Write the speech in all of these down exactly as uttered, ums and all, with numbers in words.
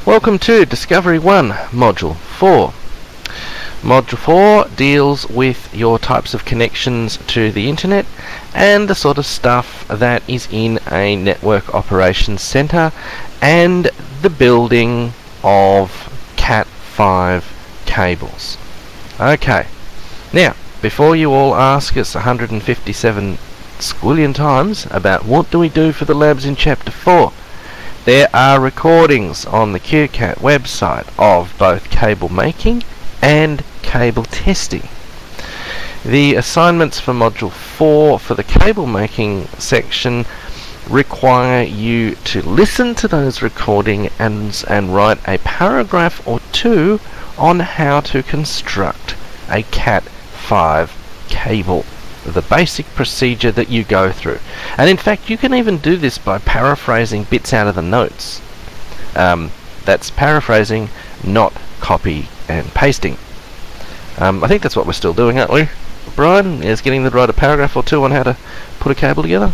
Welcome to Discovery one, Module four. Module four deals with your types of connections to the internet and the sort of stuff that is in a network operations center and the building of cat five cables. Okay, now before you all ask us one hundred fifty-seven squillion times about what do we do for the labs in Chapter four, there are recordings on the Q CAT website of both cable making and cable testing. The assignments for Module four for the cable making section require you to listen to those recordings and, and write a paragraph or two on how to construct a cat five cable, the basic procedure that you go through. And in fact, you can even do this by paraphrasing bits out of the notes. Um, that's paraphrasing, not copy and pasting. Um, I think that's what we're still doing, aren't we? Brian is getting to write a paragraph or two on how to put a cable together.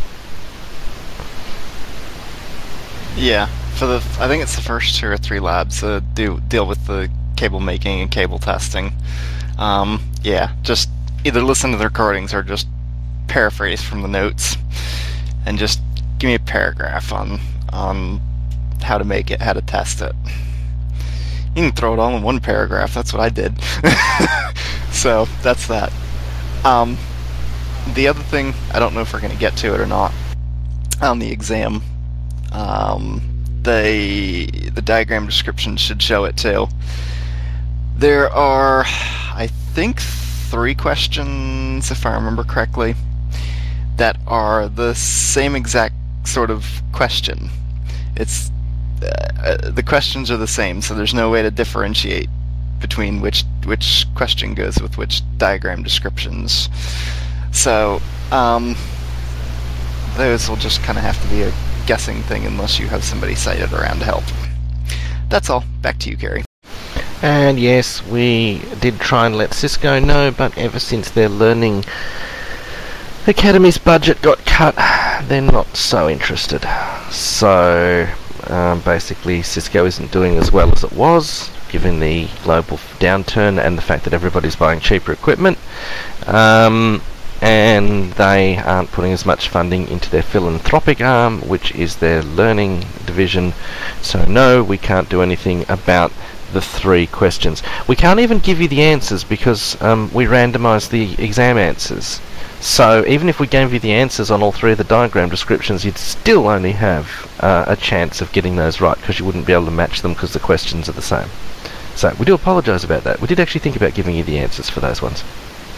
Yeah, for the I think it's the first two or three labs that do deal with the cable making and cable testing. Um, yeah, just either listen to the recordings or just paraphrase from the notes, and just give me a paragraph on on how to make it, how to test it. You can throw it all in one paragraph. That's what I did. So that's that. Um, the other thing, I don't know if we're going to get to it or not on the exam. Um, the the diagram description should show it too. There are, I think, three questions, if I remember correctly, that are the same exact sort of question. It's uh, the questions are the same, so there's no way to differentiate between which which question goes with which diagram descriptions. So um, those will just kind of have to be a guessing thing unless you have somebody cited around to help. That's all. Back to you, Kerry. And yes, we did try and let Cisco know, but ever since their Learning Academy's budget got cut, they're not so interested. So um, basically Cisco isn't doing as well as it was, given the global downturn and the fact that everybody's buying cheaper equipment. Um, and they aren't putting as much funding into their philanthropic arm, which is their learning division. So no, we can't do anything about the three questions. We can't even give you the answers because um, we randomised the exam answers. So even if we gave you the answers on all three of the diagram descriptions, you'd still only have uh, a chance of getting those right, because you wouldn't be able to match them because the questions are the same. So we do apologise about that. We did actually think about giving you the answers for those ones.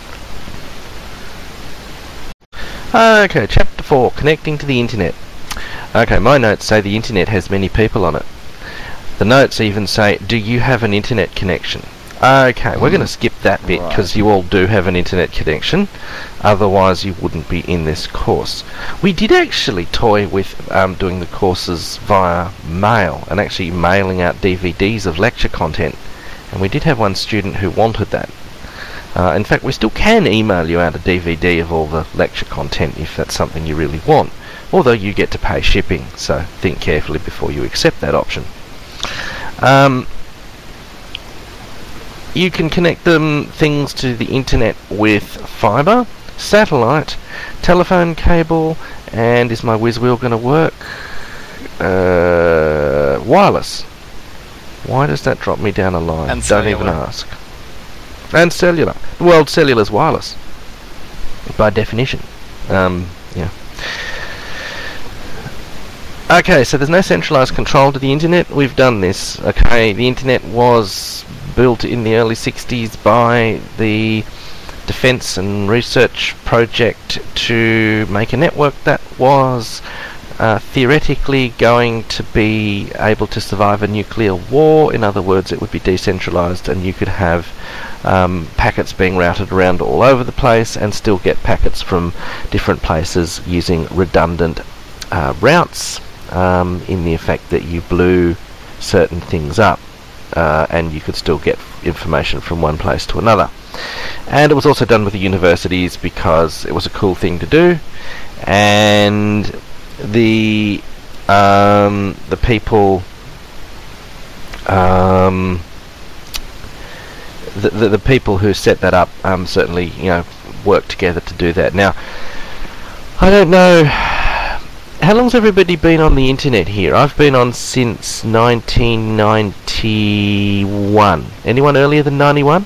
Okay, Chapter four, Connecting to the Internet. Okay, my notes say the Internet has many people on it. The notes even say, do you have an internet connection? Okay, mm. We're going to skip that bit because right. You all do have an internet connection. Otherwise you wouldn't be in this course. We did actually toy with um, doing the courses via mail and actually mailing out D V Ds of lecture content. And we did have one student who wanted that. Uh, in fact, we still can email you out a D V D of all the lecture content if that's something you really want. Although you get to pay shipping, so think carefully before you accept that option. Um, you can connect them things to the internet with fibre, satellite, telephone cable, and is my whiz wheel going to work? Uh, wireless. Why does that drop me down a line? And Don't cellular. even ask. And cellular. Well, cellular's wireless by definition. Um, yeah. Okay, so there's no centralised control to the internet. We've done this. Okay, the internet was built in the early sixties by the Defence and Research Project to make a network that was uh, theoretically going to be able to survive a nuclear war. In other words, it would be decentralised and you could have um, packets being routed around all over the place and still get packets from different places using redundant uh, routes. Um, in the effect that you blew certain things up uh, and you could still get information from one place to another. And it was also done with the universities because it was a cool thing to do, and the um, the people um, the, the the people who set that up um, certainly, you know, worked together to do that. Now, I don't know, how long's everybody been on the internet here? I've been on since nineteen ninety-one. Anyone earlier than ninety-one?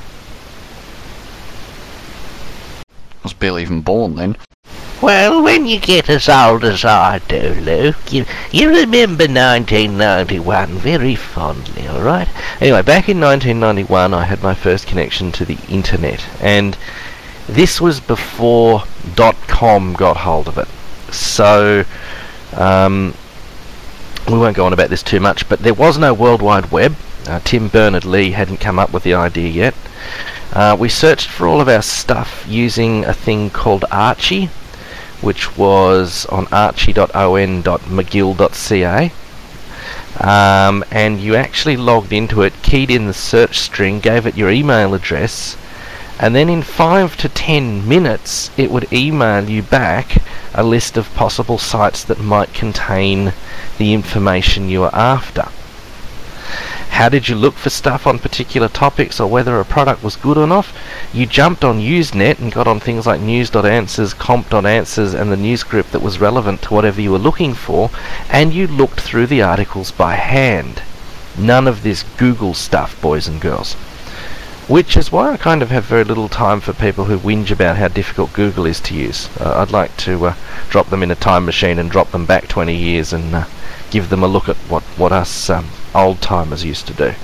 I was barely even born then. Well, when you get as old as I do, Luke, you, you remember nineteen ninety-one very fondly, alright? Anyway, back in nineteen ninety-one, I had my first connection to the internet, and this was before dot-com got hold of it. So, um, we won't go on about this too much, but there was no World Wide Web. Uh, Tim Berners-Lee hadn't come up with the idea yet. Uh, we searched for all of our stuff using a thing called Archie, which was on archie dot o n dot mcgill dot c a. Um, and you actually logged into it, keyed in the search string, gave it your email address, and then in five to ten minutes it would email you back a list of possible sites that might contain the information you were after. How did you look for stuff on particular topics or whether a product was good or not? You jumped on Usenet and got on things like news dot answers, comp dot answers, and the news group that was relevant to whatever you were looking for, and you looked through the articles by hand. None of this Google stuff, boys and girls. Which is why I kind of have very little time for people who whinge about how difficult Google is to use. Uh, I'd like to uh, drop them in a time machine and drop them back twenty years and uh, give them a look at what, what us um, old-timers used to do.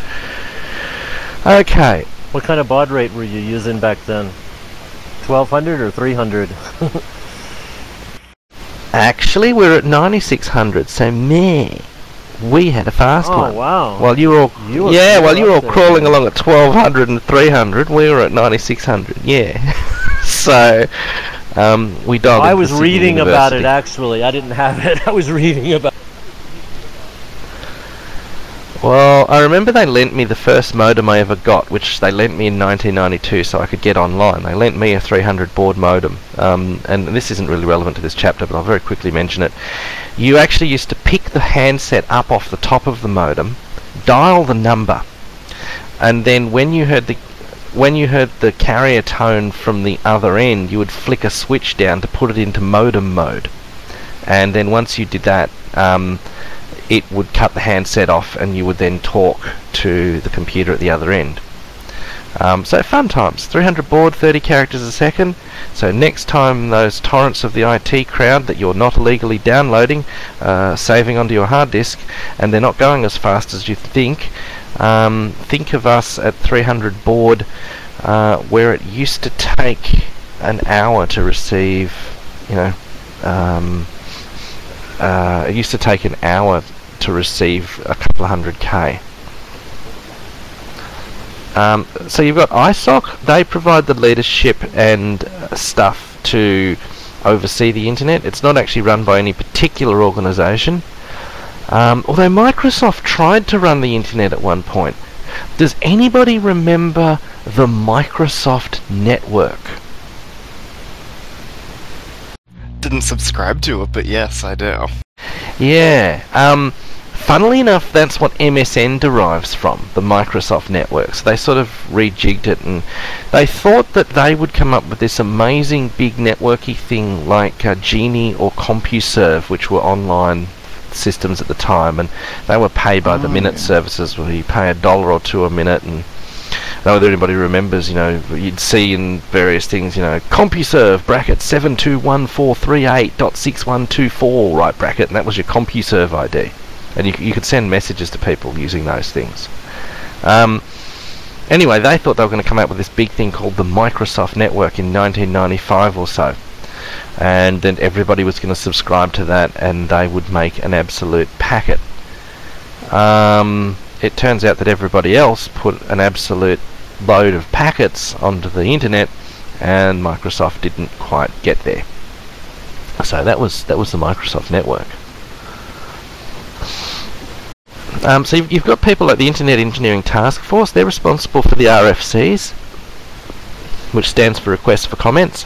Okay. What kind of baud rate were you using back then? twelve hundred or three hundred? Actually, we're at ninety-six hundred, so meh. We had a fast oh, one. Oh, wow. While you were all, you were yeah, while you were all there. crawling along at twelve hundred and three hundred, we were at ninety-six hundred, yeah. So, um, we dialed I into was Sydney reading about it, University. actually. I didn't have it. I was reading about it. Well, I remember they lent me the first modem I ever got, which they lent me in nineteen ninety-two so I could get online. They lent me a three hundred baud modem, um, and this isn't really relevant to this chapter, but I'll very quickly mention it. You actually used to pick the handset up off the top of the modem, dial the number, and then when you heard the when you heard the carrier tone from the other end, you would flick a switch down to put it into modem mode, and then once you did that, um, it would cut the handset off and you would then talk to the computer at the other end. Um, so fun times. three hundred baud, thirty characters a second. So next time those torrents of the I T crowd that you're not illegally downloading, uh, saving onto your hard disk, and they're not going as fast as you think, um, think of us at three hundred baud, uh, where it used to take an hour to receive, you know, um, uh, it used to take an hour to receive a couple of hundred K. Um, so you've got I S O C. They provide the leadership and uh, stuff to oversee the internet. It's not actually run by any particular organisation. Um, although Microsoft tried to run the internet at one point. Does anybody remember the Microsoft network? Didn't subscribe to it, but yes, I do. Yeah. Um, funnily enough, that's what M S N derives from, the Microsoft network. So they sort of rejigged it, and they thought that they would come up with this amazing big networky thing like uh, Genie or CompuServe, which were online systems at the time, and they were paid by oh, the minute yeah. services where you pay a dollar or two a minute. And I don't know whether anybody remembers, you know, you'd see in various things, you know, CompuServe bracket seven two one four three eight dot six one two four right bracket, and that was your CompuServe I D, and you you could send messages to people using those things. Um, anyway, they thought they were going to come out with this big thing called the Microsoft Network in nineteen ninety-five or so, and then everybody was going to subscribe to that, and they would make an absolute packet. Um, it turns out that everybody else put an absolute load of packets onto the internet, and Microsoft didn't quite get there. So that was that was the Microsoft network. Um, so you've, you've got people like the Internet Engineering Task Force. They're responsible for the R F Cs, which stands for Requests for Comments.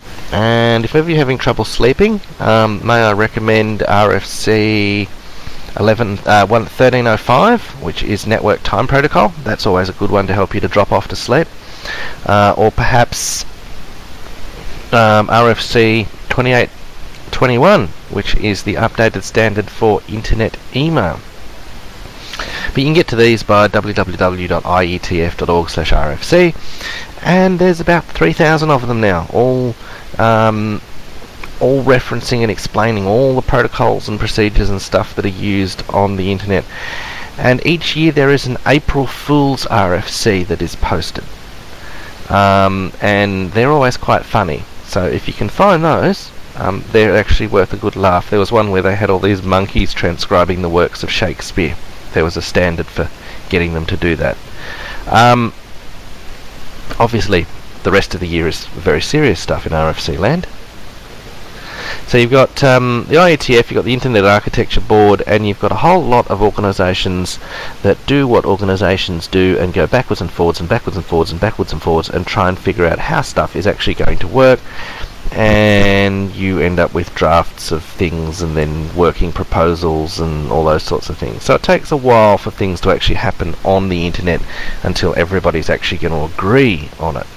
And if ever you're having trouble sleeping, um, may I recommend R F C eleven, uh, one, thirteen oh five, which is Network Time Protocol. That's always a good one to help you to drop off to sleep. Uh, or perhaps um, R F C twenty-eight twenty-one, which is the updated standard for Internet email. But you can get to these by w w w dot i e t f dot org slash r f c, and there's about three thousand of them now, all um, all referencing and explaining all the protocols and procedures and stuff that are used on the internet. And each year there is an April Fool's R F C that is posted, um, and they're always quite funny. So if you can find those, um, they're actually worth a good laugh. There was one where they had all these monkeys transcribing the works of Shakespeare. There was a standard for getting them to do that. Um, obviously, the rest of the year is very serious stuff in R F C land. So you've got um, the I E T F, you've got the Internet Architecture Board, and you've got a whole lot of organisations that do what organisations do and go backwards and forwards and backwards and forwards and backwards and forwards and try and figure out how stuff is actually going to work. And you end up with drafts of things and then working proposals and all those sorts of things. So it takes a while for things to actually happen on the internet until everybody's actually going to agree on it.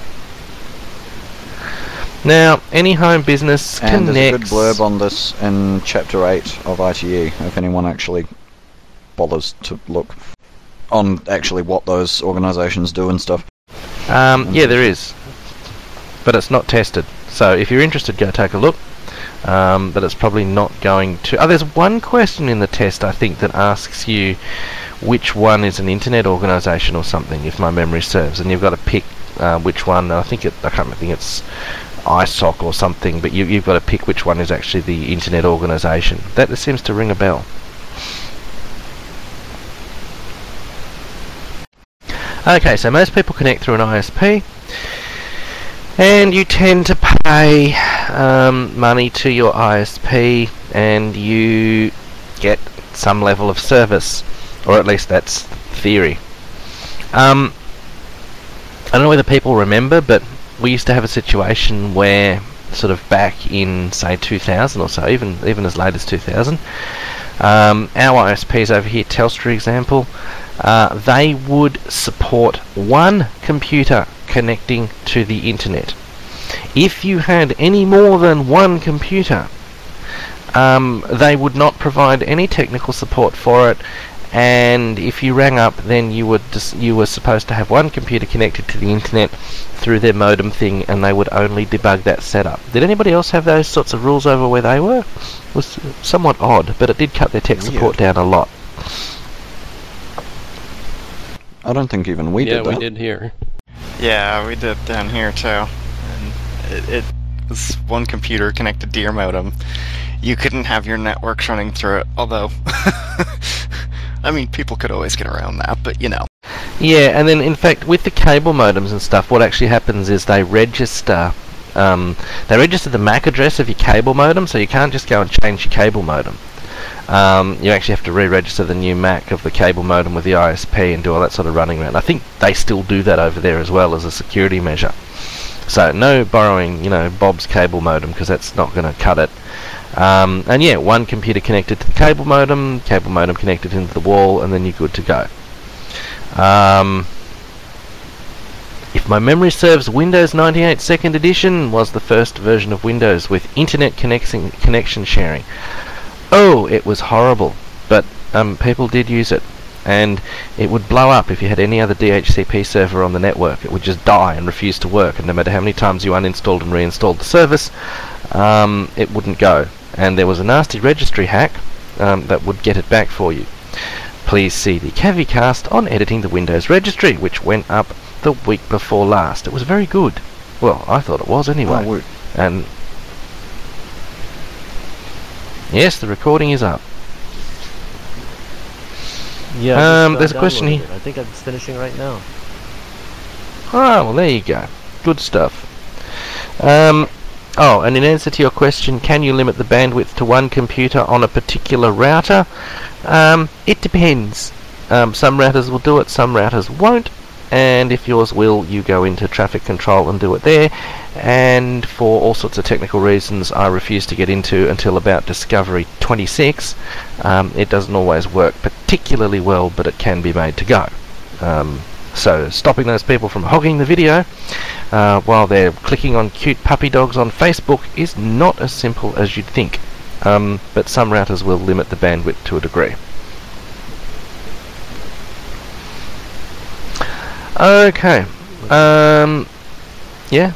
Now, any home business And connects... there's a good blurb on this in Chapter eight of I T E, if anyone actually bothers to look on actually what those organisations do and stuff. Um, yeah, there is. But it's not tested. So if you're interested, go take a look. Um, but it's probably not going to... Oh, there's one question in the test, I think, that asks you which one is an internet organisation or something, if my memory serves. And you've got to pick uh, which one. I think it... I can't think it's I S O C or something, but you, you've got to pick which one is actually the internet organisation. That seems to ring a bell. Okay, so most people connect through an I S P. And you tend to pay um, money to your I S P, and you get some level of service, or at least that's theory. Um, I don't know whether people remember, but we used to have a situation where, sort of back in, say, two thousand or so, even even as late as two thousand, um, our I S Ps over here, Telstra example, uh, they would support one computer connecting to the internet. If you had any more than one computer, um, they would not provide any technical support for it, and if you rang up, then you would dis- you were supposed to have one computer connected to the internet through their modem thing, and they would only debug that setup. Did anybody else have those sorts of rules over where they were? It was somewhat odd, but it did cut their tech support Weird. down a lot. I don't think even we yeah, did that. we did here. Yeah, we did down here too. And it, it was one computer connected to your modem. You couldn't have your networks running through it, although... I mean, people could always get around that, but you know. Yeah, and then in fact with the cable modems and stuff, what actually happens is they register um, they register the M A C address of your cable modem, so you can't just go and change your cable modem. Um, you actually have to re-register the new M A C of the cable modem with the I S P and do all that sort of running around. I think they still do that over there as well as a security measure. So no borrowing, you know, Bob's cable modem, because that's not going to cut it. Um, and yeah, one computer connected to the cable modem, cable modem connected into the wall, and then you're good to go. Um, if my memory serves, Windows ninety-eight second edition was the first version of Windows with internet connection connection sharing. Oh, it was horrible, but um, people did use it, and it would blow up if you had any other D H C P server on the network. It would just die and refuse to work, and no matter how many times you uninstalled and reinstalled the service, um, it wouldn't go. And there was a nasty registry hack um, that would get it back for you. Please see the CaviCast on editing the Windows registry, which went up the week before last. It was very good. Well, I thought it was anyway. Oh, woot. And yes, the recording is up. Yeah. I Um, just, uh, there's a question downloaded here. it. I think it's finishing right now. Oh, well, there you go. Good stuff. Um, oh, and in answer to your question, can you limit the bandwidth to one computer on a particular router? Um, it depends. Um, some routers will do it, some routers won't. and if yours will, you go into traffic control and do it there. And for all sorts of technical reasons I refuse to get into until about Discovery twenty-six, um, it doesn't always work particularly well, but it can be made to go. Um, so stopping those people from hogging the video uh, while they're clicking on cute puppy dogs on Facebook is not as simple as you'd think. Um, but some routers will limit the bandwidth to a degree. Okay. Um, yeah.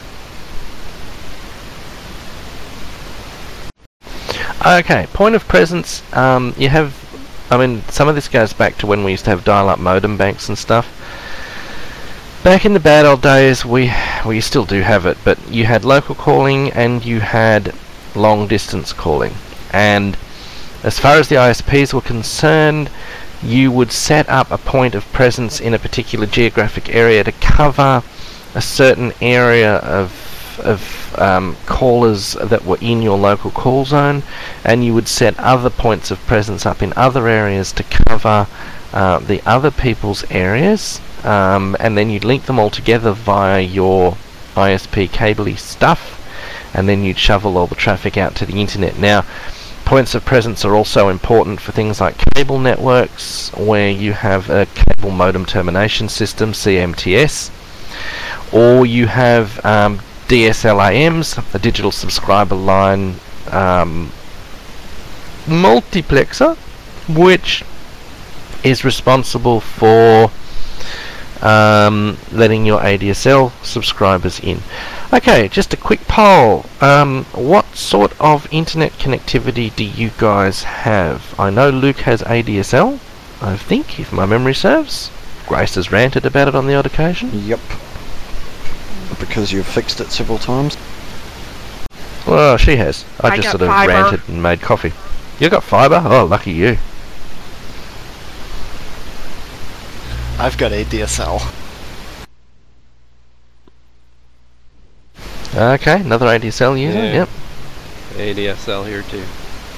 Okay, point of presence. Um, you have, I mean, some of this goes back to when we used to have dial-up modem banks and stuff. Back in the bad old days, we, well, you still do have it, but you had local calling and you had long distance calling. And as far as the I S Ps were concerned, you would set up a point of presence in a particular geographic area to cover a certain area of of um, callers that were in your local call zone, and you would set other points of presence up in other areas to cover uh, the other people's areas, um, and then you'd link them all together via your I S P cable-y stuff, and then you'd shovel all the traffic out to the internet. Now, points of presence are also important for things like cable networks, where you have a cable modem termination system, C M T S, or you have um, D S L A Ms, a digital subscriber line um, multiplexer, which is responsible for um, letting your A D S L subscribers in. Okay, just a quick poll. Um, what sort of internet connectivity do you guys have? I know Luke has A D S L, I think, if my memory serves. Grace has ranted about it on the odd occasion. Yep. Because you've fixed it several times. Well, she has. I, I just got sort of fiber. ranted and made coffee. You got fibre? Oh, lucky you. I've got A D S L. Okay, another A D S L user, Yeah. yep. A D S L here too.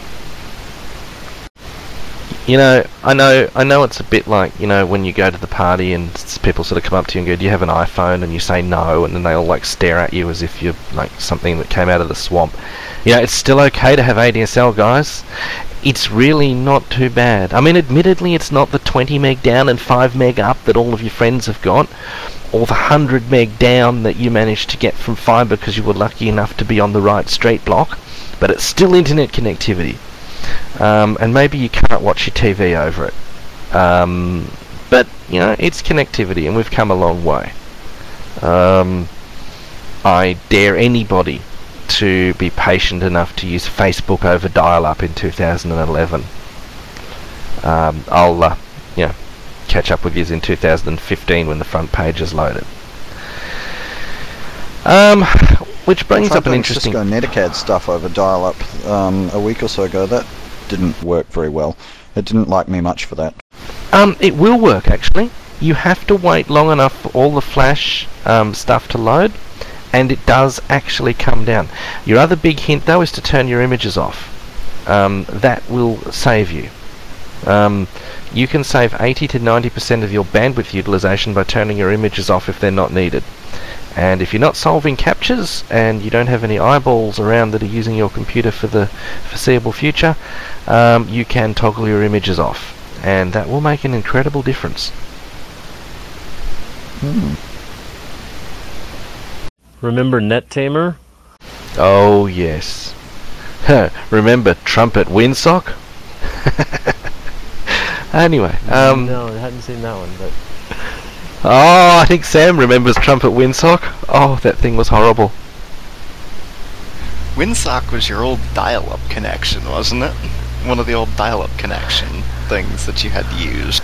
You know, I know I know it's a bit like, you know, when you go to the party and s- people sort of come up to you and go, do you have an iPhone? And you say no, and then they all like stare at you as if you're like something that came out of the swamp. You know, it's still okay to have A D S L, guys. It's really not too bad. I mean, admittedly, it's not the twenty meg down and five meg up that all of your friends have got, or the one hundred meg down that you managed to get from fibre because you were lucky enough to be on the right street block, but it's still internet connectivity. Um, and maybe you can't watch your T V over it. Um, but, you know, it's connectivity, and we've come a long way. Um, I dare anybody to be patient enough to use Facebook over dial-up in two thousand eleven. Um, I'll, uh, you know, catch up with you in two thousand fifteen when the front page is loaded. Um, which brings Tried up an doing interesting... Cisco Netacad stuff over dial-up um, a week or so ago. That didn't work very well. It didn't like me much for that. Um, it will work, actually. You have to wait long enough for all the flash um, stuff to load, and it does actually come down. Your other big hint, though, is to turn your images off. Um, that will save you. Um, you can save eighty to ninety percent of your bandwidth utilization by turning your images off if they're not needed. And if you're not solving captures and you don't have any eyeballs around that are using your computer for the foreseeable future, um, you can toggle your images off, and that will make an incredible difference. Hmm. Remember NetTamer? Oh yes. Remember Trumpet Windsock? Anyway, um, no, I hadn't seen that one, but oh, I think Sam remembers Trumpet Windsock. Oh, that thing was horrible. Winsock was your old dial-up connection, wasn't it? One of the old dial-up connection things that you had to use.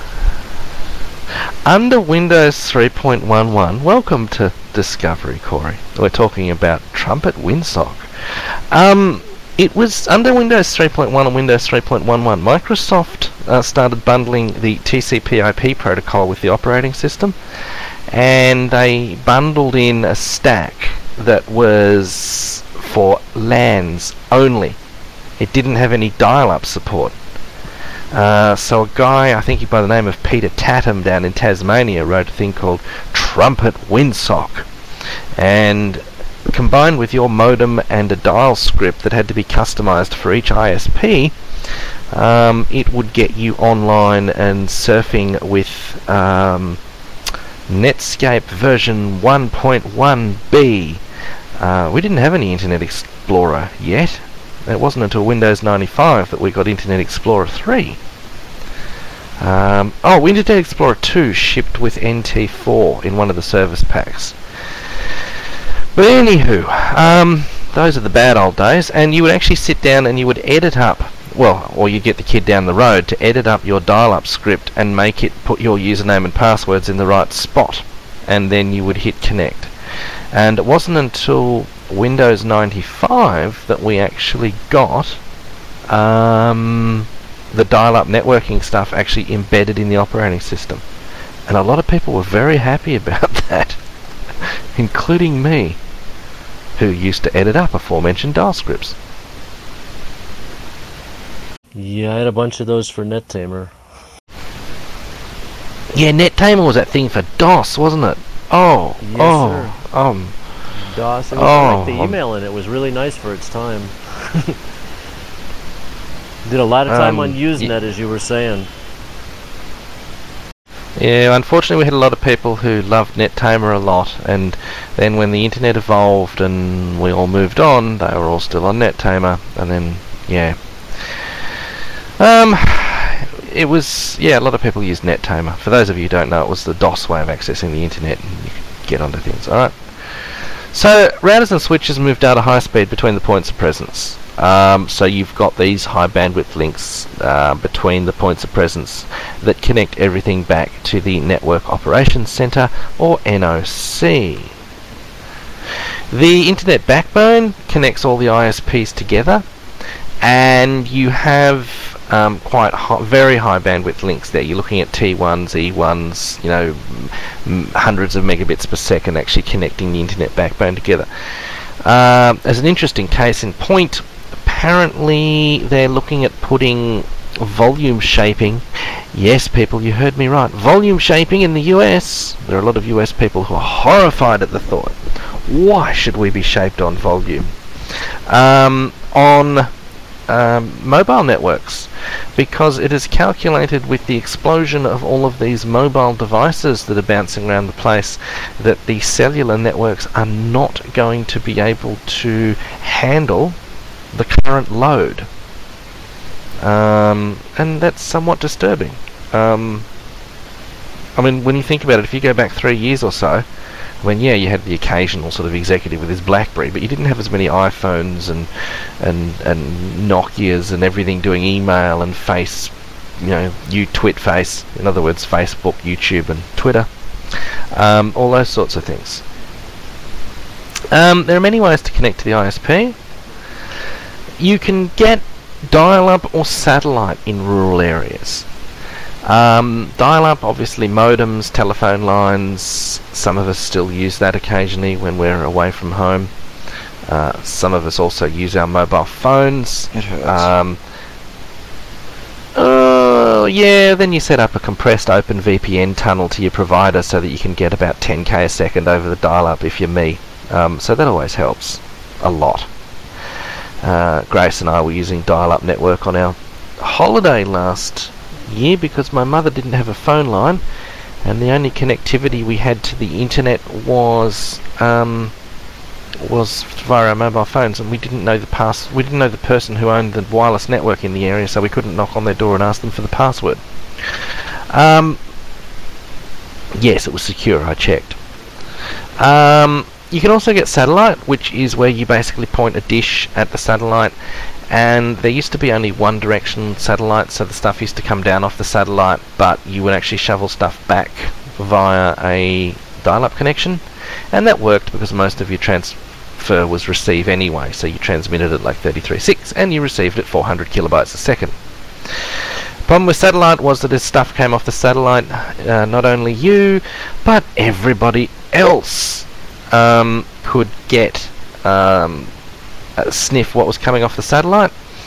Under Windows three point eleven, welcome to Discovery, Corey. We're talking about Trumpet Windsock. Um, it was under Windows three point one and Windows three point eleven. Microsoft uh, started bundling the T C P I P protocol with the operating system, and they bundled in a stack that was for LANs only. It didn't have any dial-up support. Uh, so a guy, I think by the name of Peter Tatham down in Tasmania, wrote a thing called Trumpet Windsock, and combined with your modem and a dial script that had to be customized for each I S P, um, it would get you online and surfing with um, Netscape version one point one B. Uh, we didn't have any Internet Explorer yet. It wasn't until Windows ninety-five that we got Internet Explorer three. Um, oh, Internet Explorer two shipped with N T four in one of the service packs. But anywho, um, those are the bad old days, and you would actually sit down and you would edit up, well, or you'd get the kid down the road to edit up your dial-up script and make it put your username and passwords in the right spot, and then you would hit connect. And it wasn't until Windows ninety-five that we actually got um, the dial-up networking stuff actually embedded in the operating system. And a lot of people were very happy about that, including me, who used to edit up aforementioned dial scripts. Yeah, I had a bunch of those for NetTamer. Yeah, NetTamer was that thing for DOS, wasn't it? Oh, Yes, oh, sir. um, DOS. It was Oh, like the um, email in it was really nice for its time. Did a lot of time Um, on Usenet, as you were saying. yeah, unfortunately we had a lot of people who loved NetTamer a lot, and then when the internet evolved and we all moved on, they were all still on NetTamer, and then, yeah. Um, it was, yeah, a lot of people used NetTamer. For those of you who don't know, it was the DOS way of accessing the internet, and you could get onto things, alright? So, routers and switches move data high speed between the points of presence. Um, so you've got these high bandwidth links uh, between the points of presence that connect everything back to the Network Operations Center, or N O C. The Internet Backbone connects all the I S Ps together, and you have um, quite high, very high bandwidth links there. You're looking at T ones, E ones, you know, m- hundreds of megabits per second actually connecting the Internet Backbone together. Uh, as an interesting case in point, apparently they're looking at putting volume shaping. Yes, people, you heard me right. Volume shaping in the U S. There are a lot of U S people who are horrified at the thought. Why should we be shaped on volume? Um, on um, mobile networks, because it is calculated with the explosion of all of these mobile devices that are bouncing around the place that the cellular networks are not going to be able to handle the current load. Um, and that's somewhat disturbing. Um, I mean, when you think about it, if you go back three years or so, I mean, yeah, you had the occasional sort of executive with his BlackBerry, but you didn't have as many iPhones and and and Nokias and everything doing email and face, you know, you twit face, in other words, Facebook, YouTube, and Twitter, um, all those sorts of things. Um, there are many ways to connect to the I S P. You can get dial-up or satellite in rural areas. Um, dial-up, obviously modems, telephone lines. Some of us still use that occasionally when we're away from home. Uh, some of us also use our mobile phones. It hurts. Um, oh, yeah, then you set up a compressed open V P N tunnel to your provider so that you can get about ten K a second over the dial-up if you're me. Um, so that always helps a lot. Uh, Grace and I were using dial-up network on our holiday last year because my mother didn't have a phone line, and the only connectivity we had to the internet was um, was via our mobile phones, and we didn't know the pass. We didn't know the person who owned the wireless network in the area, so we couldn't knock on their door and ask them for the password. Um, yes, it was secure. I checked. Um, you can also get satellite, which is where you basically point a dish at the satellite, and there used to be only one direction satellite, so the stuff used to come down off the satellite, but you would actually shovel stuff back via a dial-up connection, and that worked because most of your transfer was receive anyway, so you transmitted at like thirty-three point six and you received at four hundred kilobytes a second. Problem with satellite was that as stuff came off the satellite, uh, not only you, but everybody else um, could get um, uh, sniff what was coming off the satellite,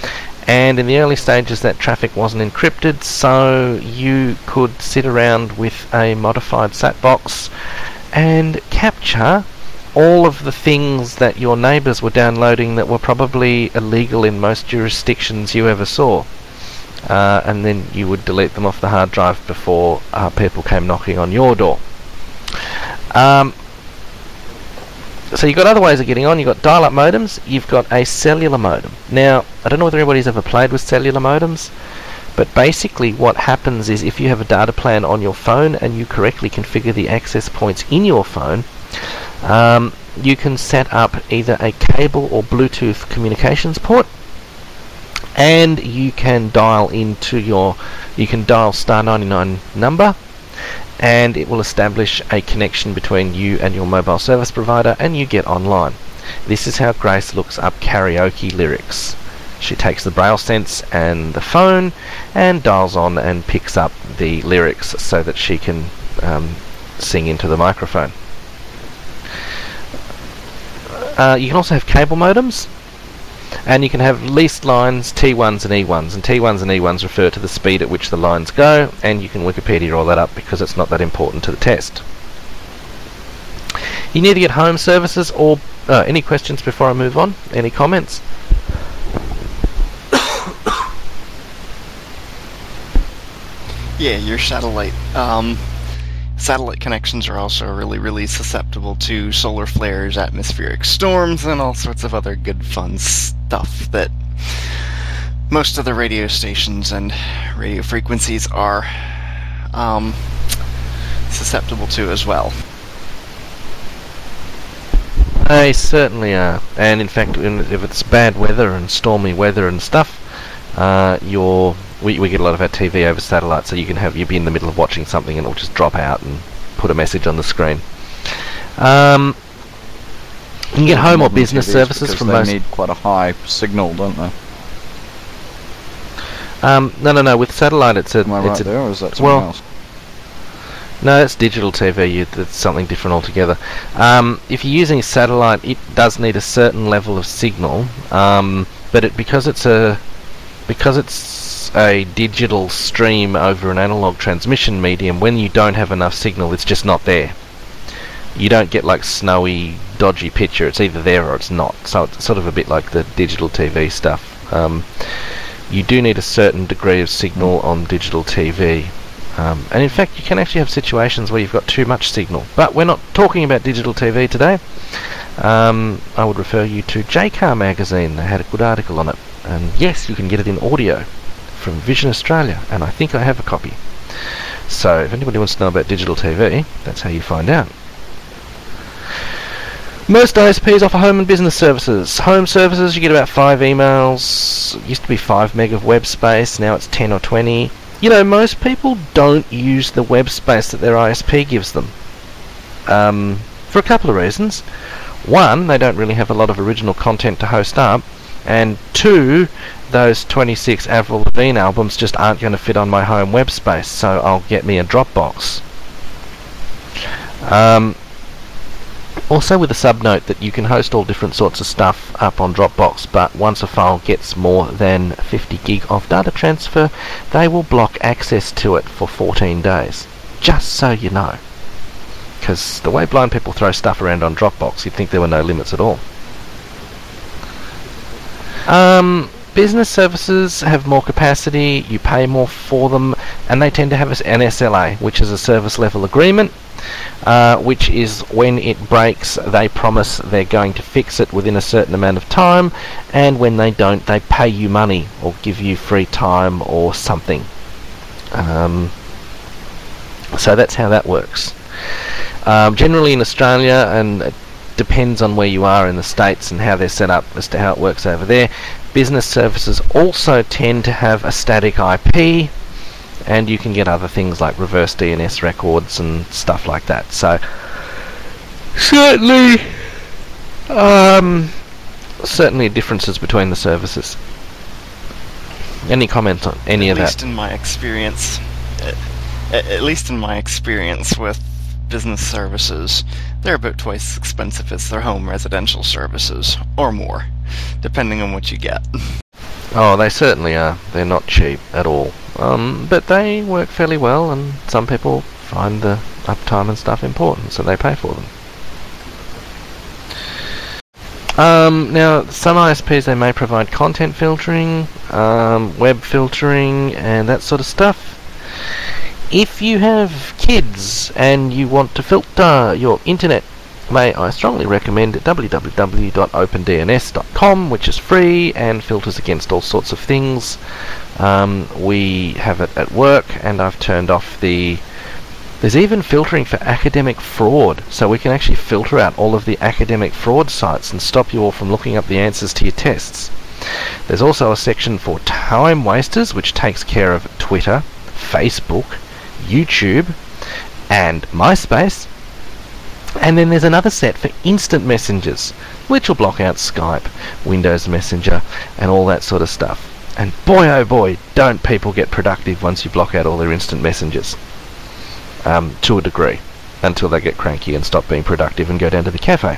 And in the early stages that traffic wasn't encrypted, so you could sit around with a modified sat box and capture all of the things that your neighbours were downloading that were probably illegal in most jurisdictions you ever saw. Uh, and then you would delete them off the hard drive before uh, people came knocking on your door. Um, so you've got other ways of getting on. You've got dial-up modems, you've got a cellular modem. Now, I don't know whether anybody's ever played with cellular modems, but basically what happens is if you have a data plan on your phone and you correctly configure the access points in your phone, um, you can set up either a cable or Bluetooth communications port, and you can dial into your, you can dial star ninety-nine number, and it will establish a connection between you and your mobile service provider, and you get online. This is how Grace looks up karaoke lyrics. She takes the Braille Sense and the phone and dials on and picks up the lyrics so that she can um, sing into the microphone. Uh, you can also have cable modems, and you can have leased lines, T ones and E ones, and T ones and E ones refer to the speed at which the lines go, and you can Wikipedia all that up because it's not that important to the test. You need to get home services, or uh, any questions before I move on? Any comments? Yeah, your satellite. Um, satellite connections are also really, really susceptible to solar flares, atmospheric storms, and all sorts of other good fun stuff that most of the radio stations and radio frequencies are um, susceptible to as well. They certainly are, and in fact, if it's bad weather and stormy weather and stuff, uh, you're We, we get a lot of our T V over satellite, so you can have, you'll be in the middle of watching something and it'll just drop out and put a message on the screen. Um, you can get home or business services from they most... They need quite a high signal, don't they? Um, no, no, no. With satellite, it's a... Am I it's right a, there, or is that something well, else? No, it's digital T V. You, it's something different altogether. Um, if you're using satellite, it does need a certain level of signal, um, but it because it's a because it's a digital stream over an analog transmission medium, when you don't have enough signal, it's just not there. You don't get like snowy, dodgy picture. It's either there or it's not. So it's sort of a bit like the digital T V stuff. Um, you do need a certain degree of signal on digital T V. Um, and in fact, you can actually have situations where you've got too much signal. But we're not talking about digital T V today. Um, I would refer you to J Car magazine. They had a good article on it. And yes, you can get it in audio from Vision Australia, and I think I have a copy. So if anybody wants to know about digital T V, that's how you find out. Most I S Ps offer home and business services. Home services, you get about five emails. It used to be five meg of web space, now it's ten or twenty. You know, most people don't use the web space that their I S P gives them. Um, for a couple of reasons. One, they don't really have a lot of original content to host up, and two, those twenty-six Avril Lavigne albums just aren't going to fit on my home web space, so I'll get me a Dropbox. Um, also with a subnote that you can host all different sorts of stuff up on Dropbox, but once a file gets more than fifty gig of data transfer, they will block access to it for fourteen days. Just so you know. Because the way blind people throw stuff around on Dropbox, you'd think there were no limits at all. Um... Business services have more capacity, you pay more for them, and they tend to have an S L A, which is a service level agreement, uh, which is when it breaks, they promise they're going to fix it within a certain amount of time, and when they don't, they pay you money or give you free time or something. Um, so that's how that works. Um, generally in Australia, and it depends on where you are in the States and how they're set up as to how it works over there, business services also tend to have a static I P, and you can get other things like reverse D N S records and stuff like that. So certainly um, certainly differences between the services. Any comments on any of that? At least in my experience, at, at least in my experience with business services, they're about twice as expensive as their home residential services, or more, depending on what you get. Oh, they certainly are. They're not cheap at all. Um, but they work fairly well, and some people find the uptime and stuff important, so they pay for them. Um, now, some I S Ps, they may provide content filtering, um, web filtering, and that sort of stuff. If you have kids and you want to filter your internet, may I strongly recommend w w w dot open d n s dot com, which is free and filters against all sorts of things. Um, we have it at work, and I've turned off the... There's even filtering for academic fraud, so we can actually filter out all of the academic fraud sites and stop you all from looking up the answers to your tests. There's also a section for time wasters, which takes care of Twitter, Facebook, YouTube, and MySpace. And then there's another set for instant messengers, which will block out Skype, Windows Messenger, and all that sort of stuff. And boy oh boy, don't people get productive once you block out all their instant messengers. Um, to a degree, until they get cranky and stop being productive and go down to the cafe.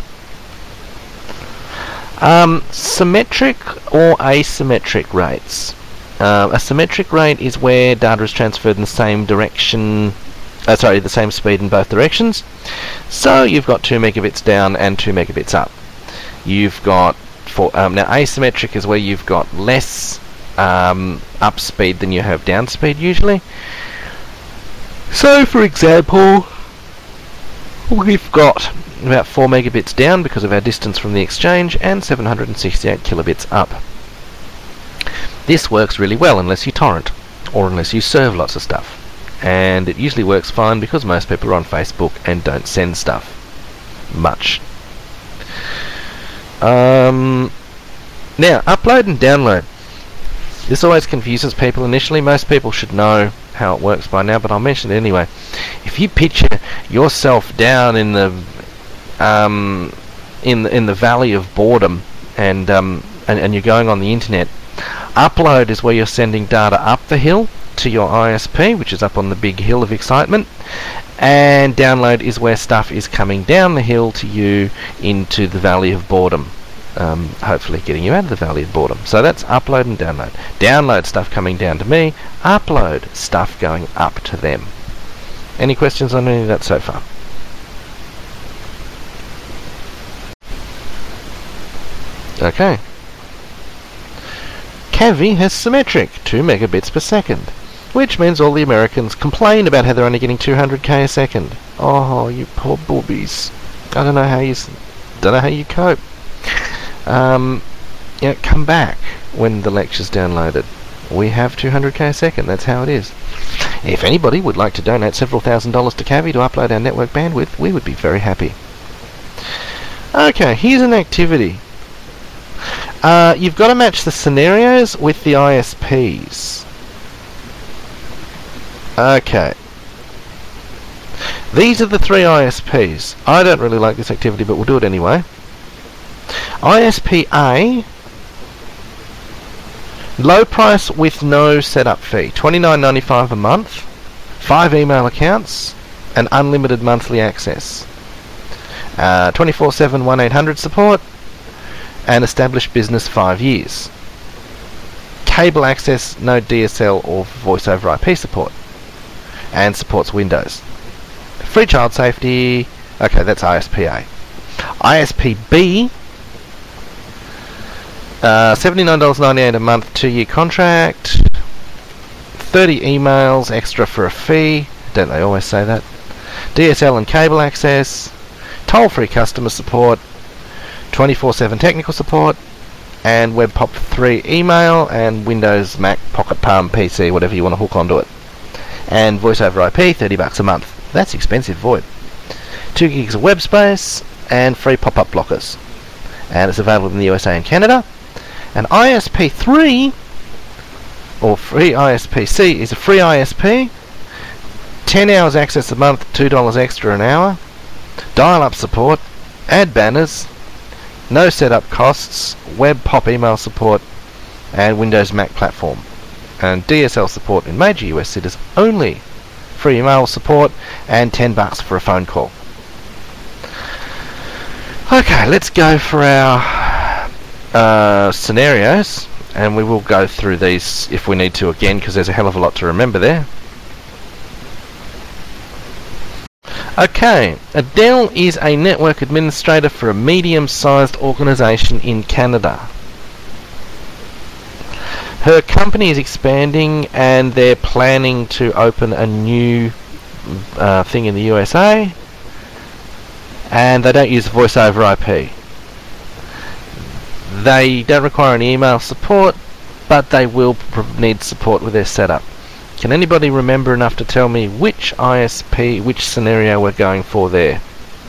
Um, symmetric or asymmetric rates. Uh, a symmetric rate is where data is transferred in the same direction, uh, sorry, the same speed in both directions. So you've got two megabits down and two megabits up. You've got, for, um, now asymmetric is where you've got less um, up speed than you have down speed usually. So, for example, we've got about four megabits down because of our distance from the exchange and seven hundred sixty-eight kilobits up. This works really well unless you torrent, or unless you serve lots of stuff. And it usually works fine because most people are on Facebook and don't send stuff much. Um, now, upload and download. This always confuses people initially. Most people should know how it works by now, but I'll mention it anyway. If you picture yourself down in the um, in the, in the valley of boredom, and, um, and and you're going on the internet, upload is where you're sending data up the hill to your I S P, which is up on the big hill of excitement, and download is where stuff is coming down the hill to you into the valley of boredom. Um, hopefully getting you out of the valley of boredom. So that's upload and download. Download stuff coming down to me, upload stuff going up to them. Any questions on any of that so far? Okay. Cavi has symmetric, two megabits per second, which means all the Americans complain about how they're only getting two hundred k a second. Oh, you poor boobies. I don't know how you, don't know how you cope. Um, yeah, come back when the lecture's downloaded. We have two hundred k a second, that's how it is. If anybody would like to donate several thousand dollars to Cavi to upload our network bandwidth, we would be very happy. Okay, here's an activity. Uh, you've got to match the scenarios with the I S Ps. Okay. These are the three I S Ps. I don't really like this activity, but we'll do it anyway. I S P A, low price with no setup fee, twenty-nine ninety-five a month, five email accounts, and unlimited monthly access. Uh, twenty-four seven one eight hundred support, and established business five years. Cable access, no D S L or voice over I P support, and supports Windows. Free child safety, okay, that's I S P A. I S P B, Uh, seventy-nine ninety-eight a month, two-year contract, thirty emails extra for a fee, don't they always say that? D S L and cable access, toll-free customer support, twenty-four seven technical support, and WebPop three email, and Windows, Mac, Pocket Palm, P C, whatever you want to hook onto it. And voice over I P, thirty bucks a month. That's expensive, void. two gigs of web space, and free pop-up blockers. And it's available in the U S A and Canada. And I S P three, or free I S P C, is a free I S P, ten hours access a month, two dollars extra an hour, dial-up support, add banners, no setup costs, web pop email support, and Windows Mac platform. And D S L support in major U S cities only, free email support, and ten bucks for a phone call. Okay, let's go for our Uh, scenarios. and we will go through these if we need to again, because there's a hell of a lot to remember there. Okay, Adele is a network administrator for a medium-sized organisation in Canada. Her company is expanding and they're planning to open a new uh, thing in the U S A, and they don't use voice over I P. They don't require any email support, but they will pr- need support with their setup. Can anybody remember enough to tell me which I S P, which scenario we're going for there?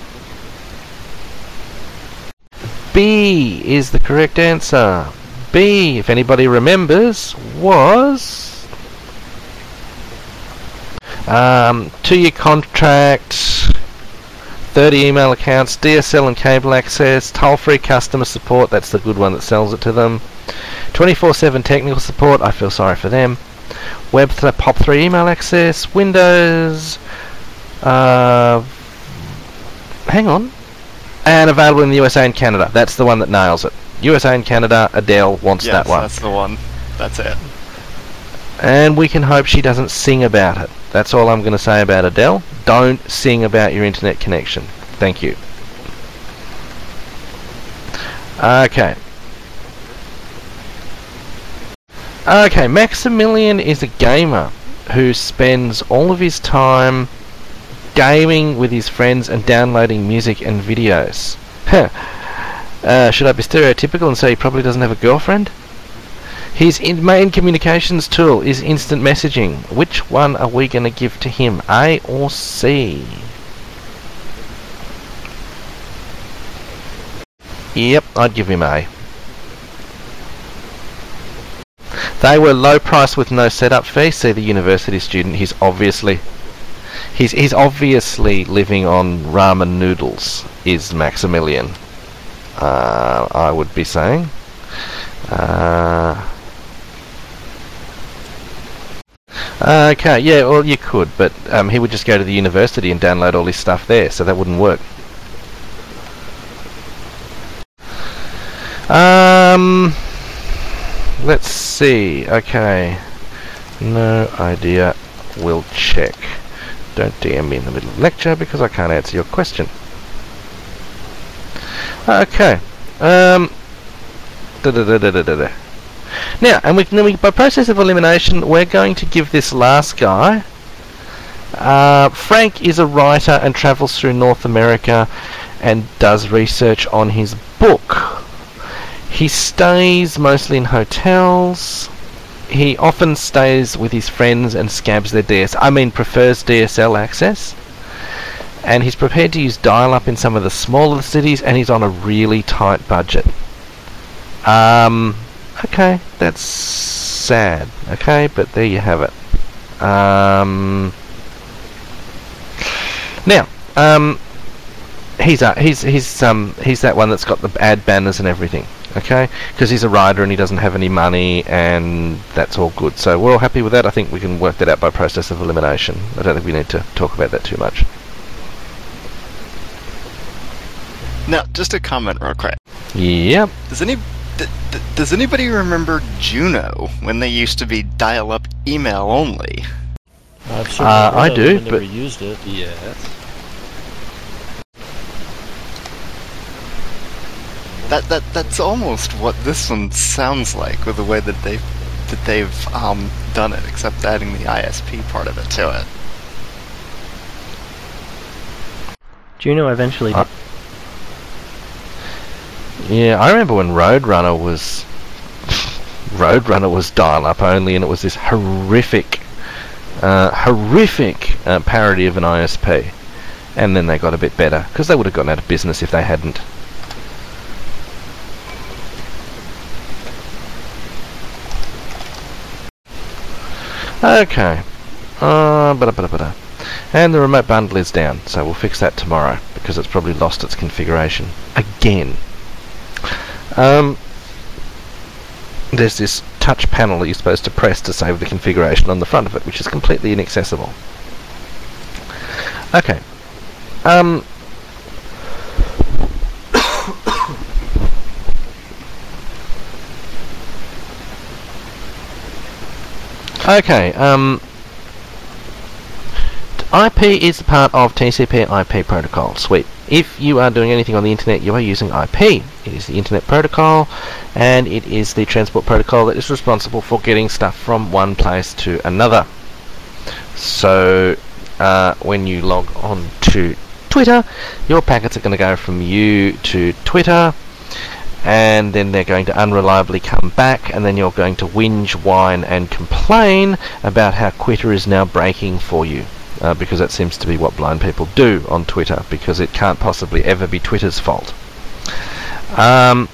B is the correct answer. B, if anybody remembers, was um, two-year contract, thirty email accounts, D S L and cable access, toll-free customer support, that's the good one that sells it to them, twenty-four seven technical support, I feel sorry for them, Web th- P O P three email access, Windows, uh, hang on, and available in the U S A and Canada. That's the one that nails it. U S A and Canada, Adele wants Yes, that one. that's the one. That's it. And we can hope she doesn't sing about it. That's all I'm going to say about Adele. Don't sing about your internet connection. Thank you. Okay. Okay, Maximilian is a gamer who spends all of his time gaming with his friends and downloading music and videos. uh, should I be stereotypical and say he probably doesn't have a girlfriend? His in main communications tool is instant messaging. Which one are we going to give to him, A or C? Yep, I'd give him A. They were low price with no setup fee. See, the university student, he's obviously he's he's obviously living on ramen noodles, is Maximilian. Uh, I would be saying. Uh, okay, yeah, well you could, but um, he would just go to the university and download all his stuff there, so that wouldn't work. Um. Let's see. Okay. No idea. We'll check. Don't D M me in the middle of the lecture because I can't answer your question. Okay. Um. Da da da da da da. Now, and we can, by process of elimination, we're going to give this last guy. Uh, Frank is a writer and travels through North America and does research on his book. He stays mostly in hotels. He often stays with his friends and scabs their D S L. I mean, prefers D S L access. And he's prepared to use dial-up in some of the smaller cities, and he's on a really tight budget. Um, okay, that's sad. Okay, but there you have it. Um, now, um, he's uh, he's he's um he's that one that's got the ad banners and everything. Okay, because he's a writer and he doesn't have any money, and that's all good. So we're all happy with that. I think we can work that out by process of elimination. I don't think we need to talk about that too much. Now, just a comment real quick. Yep. Does any d- d- does anybody remember Juno when they used to be dial-up email only? I've sure Uh, heard I of do, them and never but- used it. Yes. That that that's almost what this one sounds like with the way that they that they've um, done it, except adding the I S P part of it to it. Juno eventually Uh, yeah, I remember when Roadrunner was Roadrunner was dial-up only, and it was this horrific, uh, horrific uh, parody of an I S P. And then they got a bit better because they would have gotten out of business if they hadn't. Okay. Uh, bada, bada, bada. And the remote bundle is down, so we'll fix that tomorrow because it's probably lost its configuration again. Um, there's this touch panel that you're supposed to press to save the configuration on the front of it, which is completely inaccessible. Okay. Um. Okay, um, I P is part of T C P I P protocol. Sweet. If you are doing anything on the internet, you are using I P. It is the Internet Protocol, and it is the transport protocol that is responsible for getting stuff from one place to another. So, uh, when you log on to Twitter, your packets are going to go from you to Twitter, and then they're going to unreliably come back, and then you're going to whinge, whine, and complain about how Twitter is now breaking for you. Uh, because that seems to be what blind people do on Twitter, because it can't possibly ever be Twitter's fault. Um,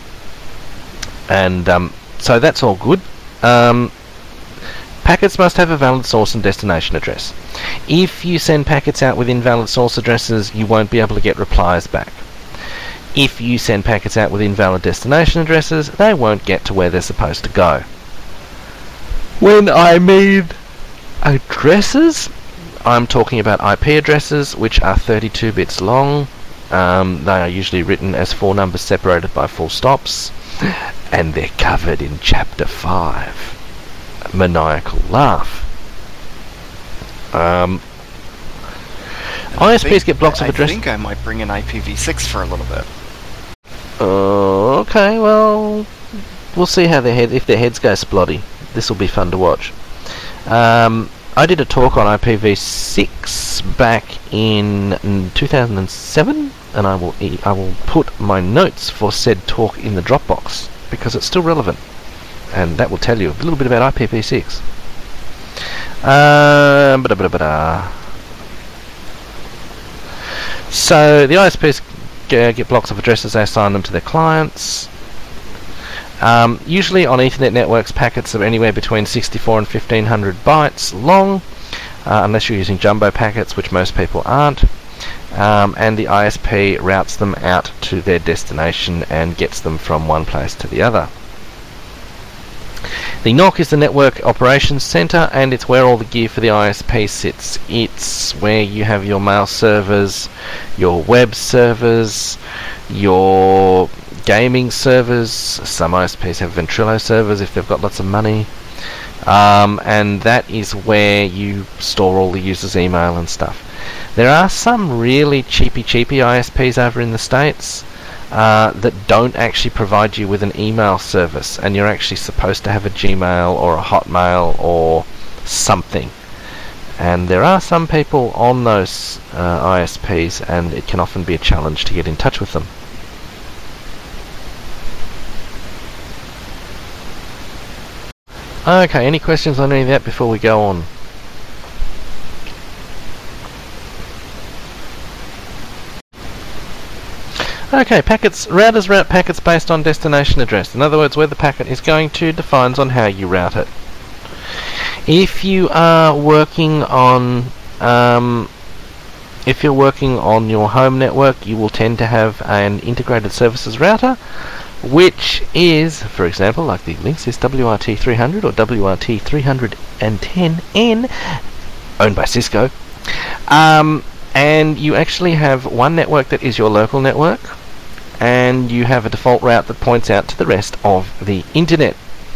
and um, so that's all good. Um, packets must have a valid source and destination address. If you send packets out with invalid source addresses, you won't be able to get replies back. If you send packets out with invalid destination addresses, they won't get to where they're supposed to go. When I mean addresses, I'm talking about I P addresses, which are thirty-two bits long. Um, they are usually written as four numbers separated by full stops, and they're covered in Chapter five. Maniacal laugh. Um, I S Ps think, get blocks I, of address. I think I might bring in I P v six for a little bit. Uh, okay, well, we'll see how their head if their heads go splotty. This will be fun to watch. Um, I did a talk on I P v six back in two thousand seven, and I will e I will put my notes for said talk in the Dropbox because it's still relevant, and that will tell you a little bit about I P v six. Um, bada bada bada. So the I S Ps g get blocks of addresses, they assign them to their clients. Um, usually on Ethernet networks, packets are anywhere between sixty-four and fifteen hundred bytes long, uh, unless you're using jumbo packets, which most people aren't. Um, and the I S P routes them out to their destination and gets them from one place to the other. The N O C is the Network Operations Center, and it's where all the gear for the I S P sits. It's where you have your mail servers, your web servers, your gaming servers. Some I S Ps have Ventrilo servers if they've got lots of money. Um, and that is where you store all the users' email and stuff. There are some really cheapy cheapy I S Ps over in the States uh, that don't actually provide you with an email service, and you're actually supposed to have a Gmail or a Hotmail or something. And there are some people on those uh, I S Ps, and it can often be a challenge to get in touch with them. Okay, any questions on any of that before we go on? Okay, packets. Routers route packets based on destination address. In other words, where the packet is going to defines on how you route it. If you are working on, um, if you're working on your home network, you will tend to have an integrated services router, which is, for example, like the Linksys W R T three hundred or W R T three ten N, owned by Cisco. Um, and you actually have one network that is your local network, and you have a default route that points out to the rest of the internet.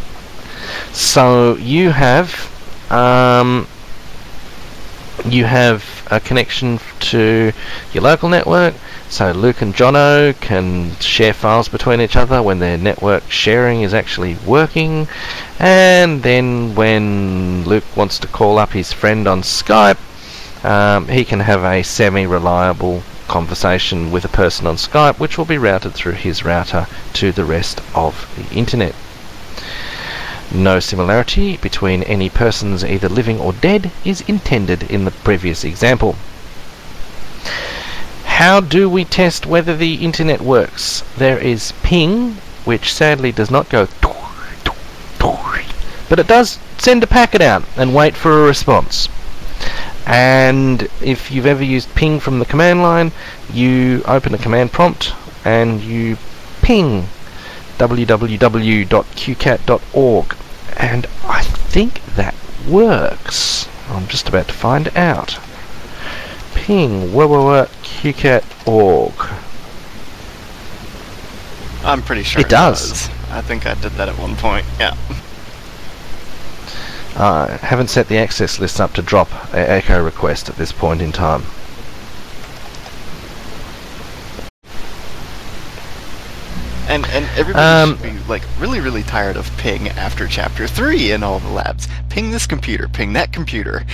So you have um, you have a connection to your local network. So Luke and Jono can share files between each other when their network sharing is actually working, and then when Luke wants to call up his friend on Skype, um, he can have a semi-reliable conversation with a person on Skype, which will be routed through his router to the rest of the internet. No similarity between any persons either living or dead is intended in the previous example. How do we test whether the internet works? There is ping, which sadly does not go, but it does send a packet out and wait for a response. And if you've ever used ping from the command line, you open a command prompt and you ping w w w dot q cat dot org, and I think that works. I'm just about to find out. Ping www q cat dot org. I'm pretty sure It it does. does. I think I did that at one point. Yeah. I haven't set the access list up to drop a echo request at this point in time. And and everybody Um, should be like really really tired of ping after chapter three in all the labs. Ping this computer, ping that computer.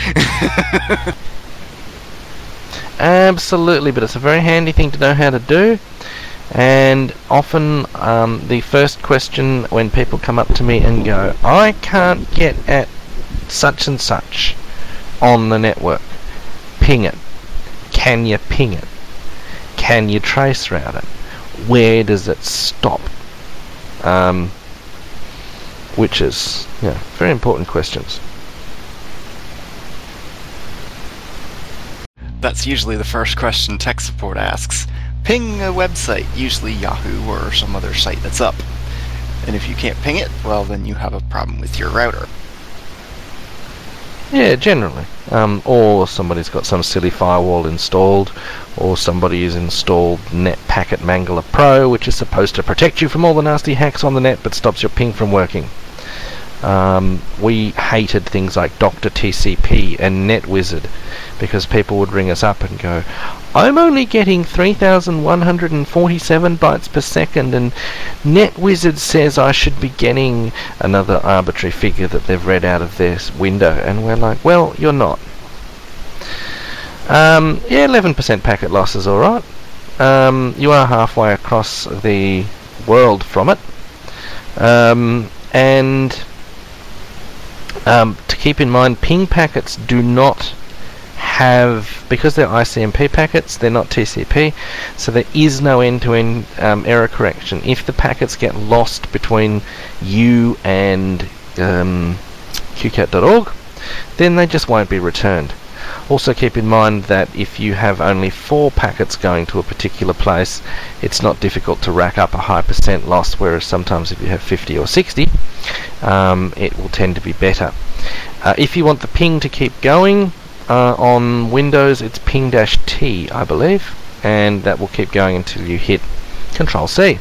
Absolutely, but it's a very handy thing to know how to do. And often um, the first question when people come up to me and go, I can't get at such and such on the network. Ping it. Can you ping it? Can you trace route it? Where does it stop? Um, which is, yeah, very important questions. That's usually the first question tech support asks. Ping a website, usually Yahoo or some other site that's up. And if you can't ping it, well then you have a problem with your router. Yeah, generally. Um, or somebody's got some silly firewall installed, or somebody has installed NetPacket Mangler Pro, which is supposed to protect you from all the nasty hacks on the net, but stops your ping from working. Um, we hated things like Doctor T C P and NetWizard, because people would ring us up and go, I'm only getting three thousand one hundred forty-seven bytes per second, and NetWizard says I should be getting another arbitrary figure that they've read out of their window. And we're like, well, you're not. Um, yeah, eleven percent packet loss is alright. Um, you are halfway across the world from it. Um, and um, to keep in mind, ping packets do not have, because they're I C M P packets, they're not T C P, so there is no end-to-end um, error correction. If the packets get lost between you and um, Q cat dot org, then they just won't be returned. Also keep in mind that if you have only four packets going to a particular place, it's not difficult to rack up a high percent loss, whereas sometimes if you have fifty or sixty, um, it will tend to be better. Uh, if you want the ping to keep going, Uh, on Windows it's ping-T, I believe, and that will keep going until you hit Control C.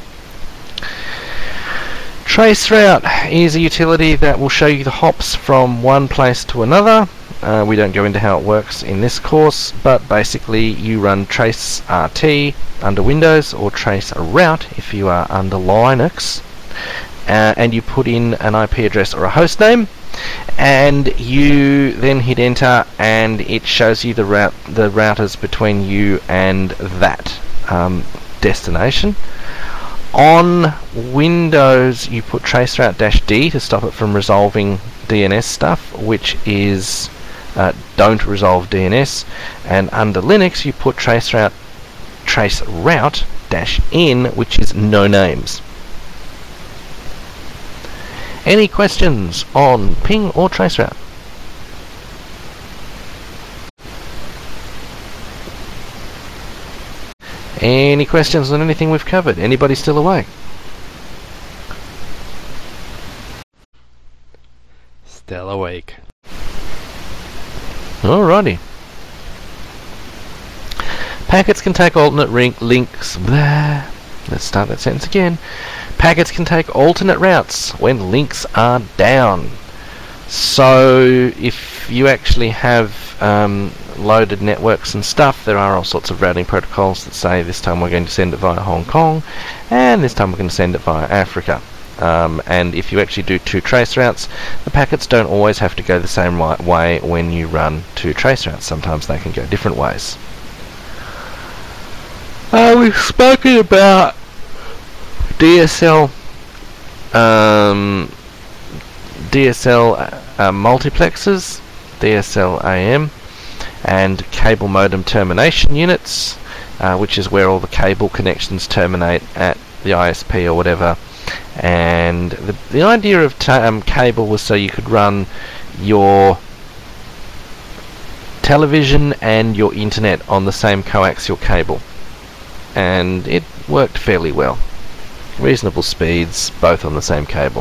Traceroute is a utility that will show you the hops from one place to another. Uh, we don't go into how it works in this course, but basically you run trace R T under Windows or trace route if you are under Linux, uh, and you put in an I P address or a host name, and you then hit enter, and it shows you the route, the routers between you and that um, destination. On Windows, you put traceroute-D to stop it from resolving D N S stuff, which is uh, don't resolve D N S. And under Linux, you put traceroute traceroute-N, which is no names. Any questions on ping or traceroute? Any questions on anything we've covered? Anybody still awake? Still awake. Alrighty. Packets can take alternate ring links. Blah. Let's start that sentence again. Packets can take alternate routes when links are down. So if you actually have um, loaded networks and stuff, there are all sorts of routing protocols that say this time we're going to send it via Hong Kong, and this time we're going to send it via Africa. Um, and if you actually do two trace routes, the packets don't always have to go the same way when you run two trace routes. Sometimes they can go different ways. Uh, we've spoken about D S L um, D S L uh, multiplexers, D S L A M, and cable modem termination units, uh, which is where all the cable connections terminate at the I S P or whatever. And the, the idea of t um, cable was so you could run your television and your internet on the same coaxial cable, and it worked fairly well. Reasonable speeds, both on the same cable.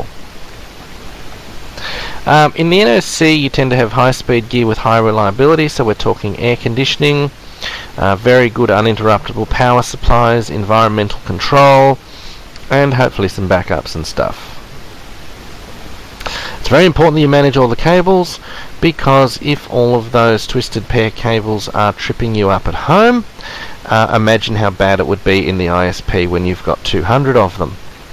Um, in the N O C, you tend to have high-speed gear with high reliability, so we're talking air conditioning, uh, very good uninterruptible power supplies, environmental control, and hopefully some backups and stuff. It's very important that you manage all the cables, because if all of those twisted pair cables are tripping you up at home, uh, imagine how bad it would be in the I S P when you've got two hundred of them.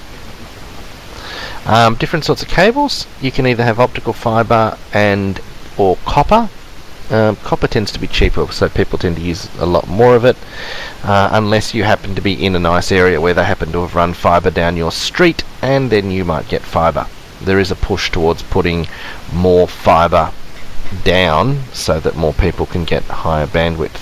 Um, different sorts of cables. You can either have optical fibre and or copper. Um, copper tends to be cheaper, so people tend to use a lot more of it, uh, unless you happen to be in a nice area where they happen to have run fibre down your street, and then you might get fibre. There is a push towards putting more fibre down so that more people can get higher bandwidth.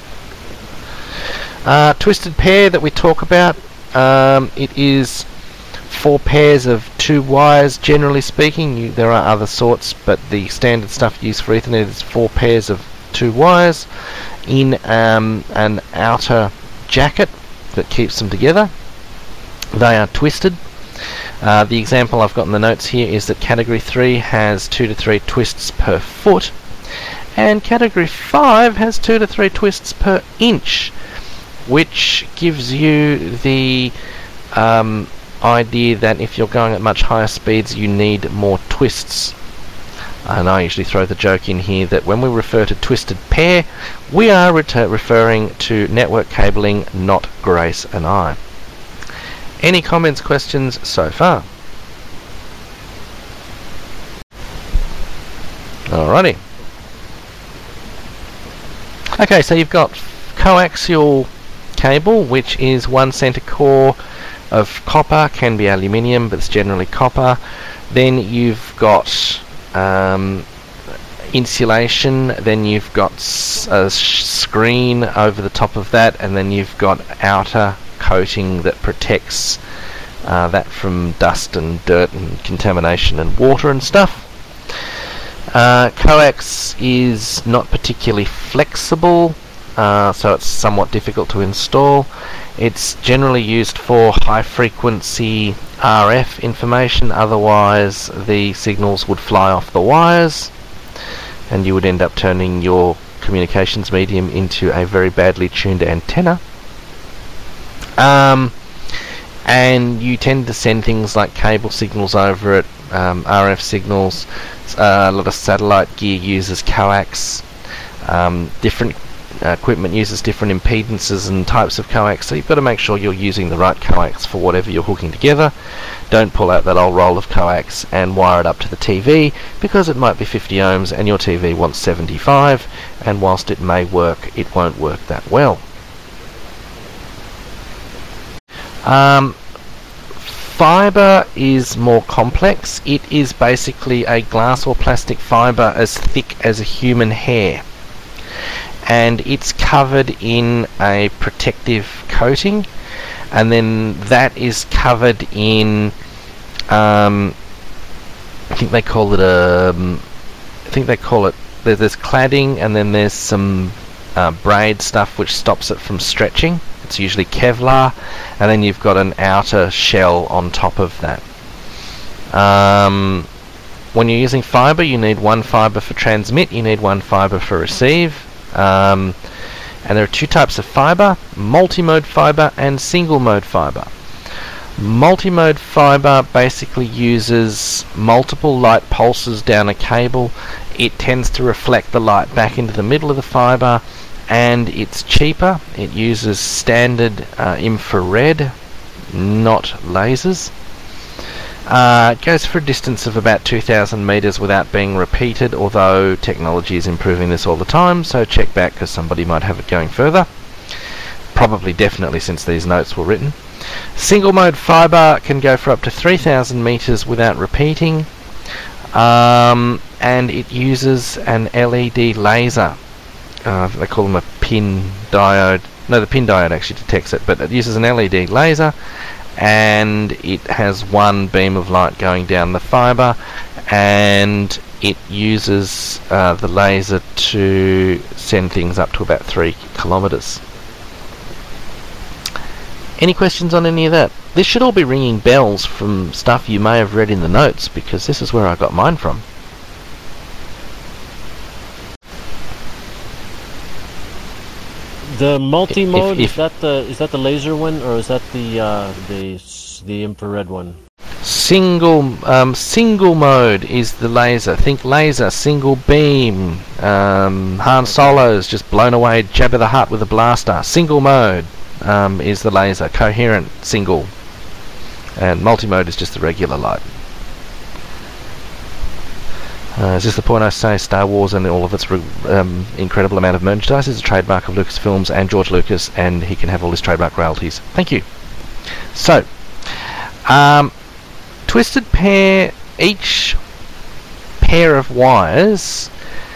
Uh, twisted pair that we talk about, um, it is four pairs of two wires, generally speaking. You, there are other sorts, but the standard stuff used for Ethernet is four pairs of two wires in um, an outer jacket that keeps them together. They are twisted. Uh, the example I've got in the notes here is that category three has two to three twists per foot, and category five has two to three twists per inch, which gives you the um, idea that if you're going at much higher speeds, you need more twists. And I usually throw the joke in here that when we refer to twisted pair, we are retur- referring to network cabling, not Grace and I. Any comments, questions so far? Alrighty. Okay, so you've got coaxial cable, which is one center core of copper, can be aluminium, but it's generally copper. Then you've got um, insulation, then you've got s- a sh- screen over the top of that, and then you've got outer coating that protects uh, that from dust and dirt and contamination and water and stuff. Uh, coax is not particularly flexible, uh, so it's somewhat difficult to install. It's generally used for high frequency R F information, otherwise the signals would fly off the wires and you would end up turning your communications medium into a very badly tuned antenna. Um, and you tend to send things like cable signals over it, um, R F signals. Uh, a lot of satellite gear uses coax. Um, different uh, equipment uses different impedances and types of coax, so you've got to make sure you're using the right coax for whatever you're hooking together. Don't pull out that old roll of coax and wire it up to the T V, because it might be fifty ohms and your T V wants seventy-five, and whilst it may work, it won't work that well. Um, fibre is more complex. It is basically a glass or plastic fibre as thick as a human hair, and it's covered in a protective coating, and then that is covered in um, I think they call it a um, I think they call it there, there's cladding, and then there's some uh, braid stuff which stops it from stretching. It's usually Kevlar, and then you've got an outer shell on top of that. Um, when you're using fibre, you need one fibre for transmit, you need one fibre for receive. Um, and there are two types of fibre: multi-mode fibre and single-mode fibre. Multi-mode fibre basically uses multiple light pulses down a cable. It tends to reflect the light back into the middle of the fibre, and it's cheaper. It uses standard uh, infrared, not lasers. Uh, it goes for a distance of about two thousand metres without being repeated, although technology is improving this all the time, so check back because somebody might have it going further. Probably definitely since these notes were written. Single mode fibre can go for up to three thousand metres without repeating, um, and it uses an L E D laser. Uh, they call them a pin diode. No, the pin diode actually detects it, but it uses an L E D laser, and it has one beam of light going down the fibre, and it uses uh, the laser to send things up to about three kilometres. Any questions on any of that? This should all be ringing bells from stuff you may have read in the notes, because this is where I got mine from. The multi-mode, If- if- is that the is that the laser one, or is that the uh, the s- the infrared one? Single um, single mode is the laser. Think laser, single beam. Um, Han Solo's just blown away Jabba the Hutt with a blaster. Single mode um, is the laser. Coherent, single. And multi-mode is just the regular light. Uh, is this the point I say Star Wars and all of its re- um, incredible amount of merchandise is a trademark of Lucasfilms and George Lucas, and he can have all his trademark royalties. Thank you. So, um, Twisted Pair, each pair of wires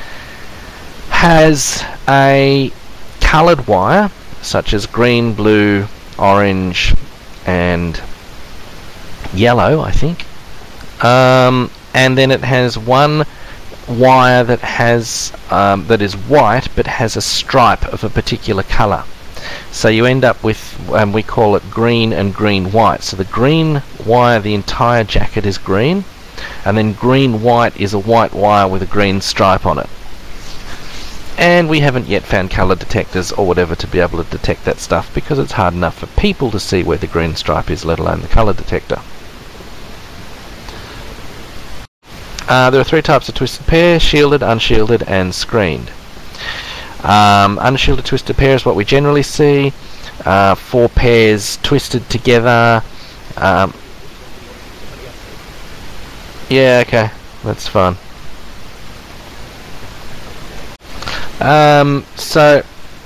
has a coloured wire, such as green, blue, orange, and yellow, I think. Um, and then it has one wire that has um, that is white but has a stripe of a particular colour. So you end up with, um, we call it green and green white. So the green wire, the entire jacket is green, and then green white is a white wire with a green stripe on it. And we haven't yet found colour detectors or whatever to be able to detect that stuff, because it's hard enough for people to see where the green stripe is, let alone the colour detector. Uh, there are three types of twisted pair: shielded, unshielded, and screened. Um, unshielded twisted pair is what we generally see. Uh, four pairs twisted together. Um, yeah, okay, that's fine. Um, so,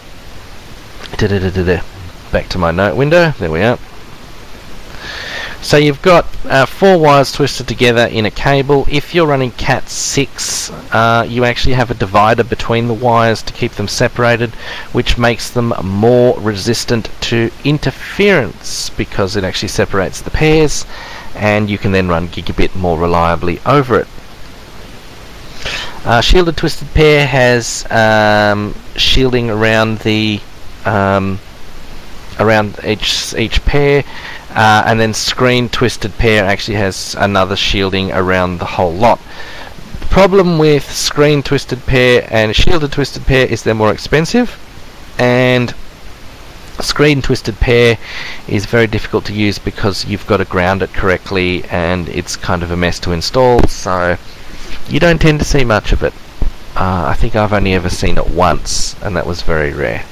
back to my note window. There we are. So you've got uh, four wires twisted together in a cable. If you're running cat six, uh, you actually have a divider between the wires to keep them separated, which makes them more resistant to interference because it actually separates the pairs, and you can then run gigabit more reliably over it. Uh, shielded twisted pair has um, shielding around the um, around each each pair. Uh, and then screen twisted pair actually has another shielding around the whole lot. The problem with screen twisted pair and shielded twisted pair is they're more expensive, and screen twisted pair is very difficult to use because you've got to ground it correctly, and it's kind of a mess to install, so you don't tend to see much of it. Uh, I think I've only ever seen it once, and that was very rare.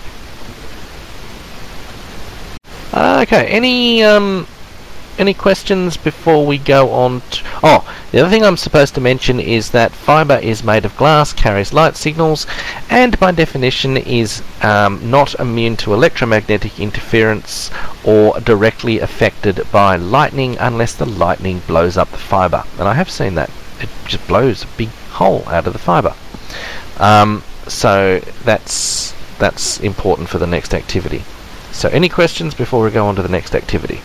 Uh, okay, any um, any questions before we go on to... Oh, the other thing I'm supposed to mention is that fibre is made of glass, carries light signals, and by definition is um, not immune to electromagnetic interference or directly affected by lightning unless the lightning blows up the fibre. And I have seen that. It just blows a big hole out of the fibre. Um, so that's that's important for the next activity. So any questions before we go on to the next activity?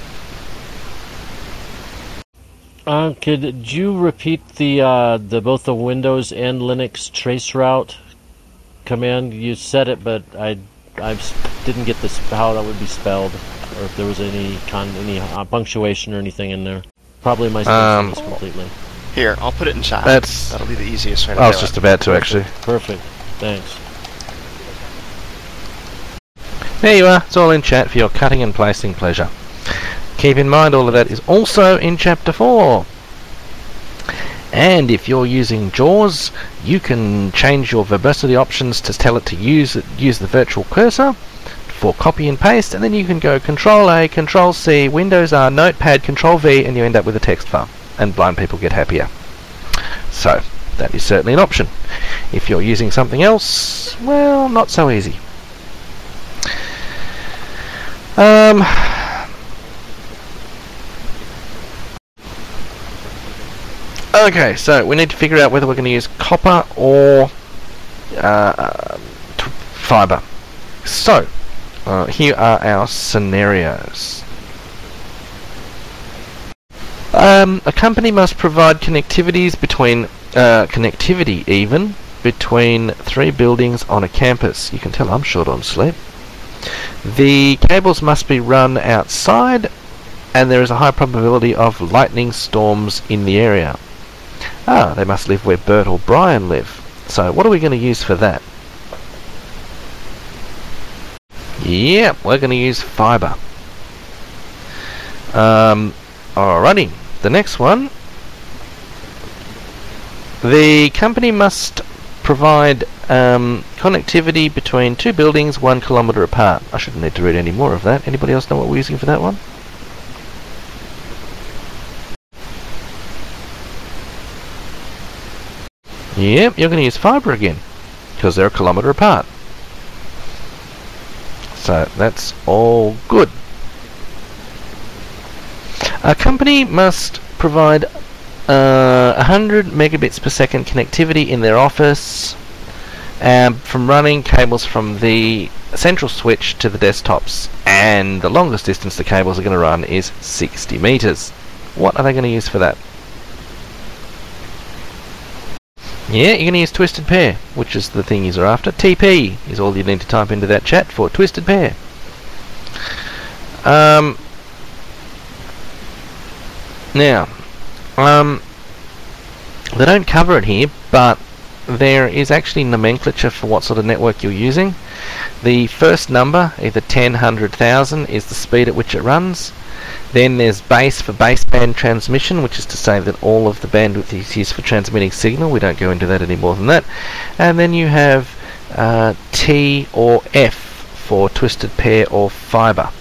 Uh, could you repeat the uh, the both the Windows and Linux traceroute command? You said it, but I I didn't get this how that would be spelled, or if there was any con any uh, punctuation or anything in there. Probably my spelling Um, is completely. Here, I'll put it in chat. That's- That'll be the easiest way to I do was it. just about to actually. Perfect. Thanks. There you are. It's all in chat for your cutting and pasting pleasure. Keep in mind all of that is also in chapter four. And if you're using JAWS, you can change your verbosity options to tell it to use it, use the virtual cursor for copy and paste, and then you can go Control A, Control C, Windows R, Notepad, Control V, and you end up with a text file. And blind people get happier. So that is certainly an option. If you're using something else, well, not so easy. Um, okay, so we need to figure out whether we're going to use copper or uh, t- fibre. So, uh, here are our scenarios. Um, a company must provide connectivities between, uh, connectivity even, between three buildings on a campus. You can tell I'm short on sleep. The cables must be run outside, and there is a high probability of lightning storms in the area. Ah, they must live where Bert or Brian live. So what are we going to use for that? Yep, we're going to use fibre. Um, Alrighty, the next one. The company must provide um, connectivity between two buildings one kilometre apart. I shouldn't need to read any more of that. Anybody else know what we're using for that one? Yep, you're going to use fibre again, because they're a kilometre apart. So that's all good. A company must provide uh, one hundred megabits per second connectivity in their office um, from running cables from the central switch to the desktops, and the longest distance the cables are going to run is sixty metres. What are they going to use for that? Yeah, you're going to use Twisted Pair, which is the thing you're after. T P is all you need to type into that chat for Twisted Pair. Um, now, um, they don't cover it here, but there is actually nomenclature for what sort of network you're using. The first number, either ten, one hundred, one thousand, is the speed at which it runs. Then there's base for baseband transmission, which is to say that all of the bandwidth is used for transmitting signal. We don't go into that any more than that. And then you have uh, T or F for Twisted Pair or fibre.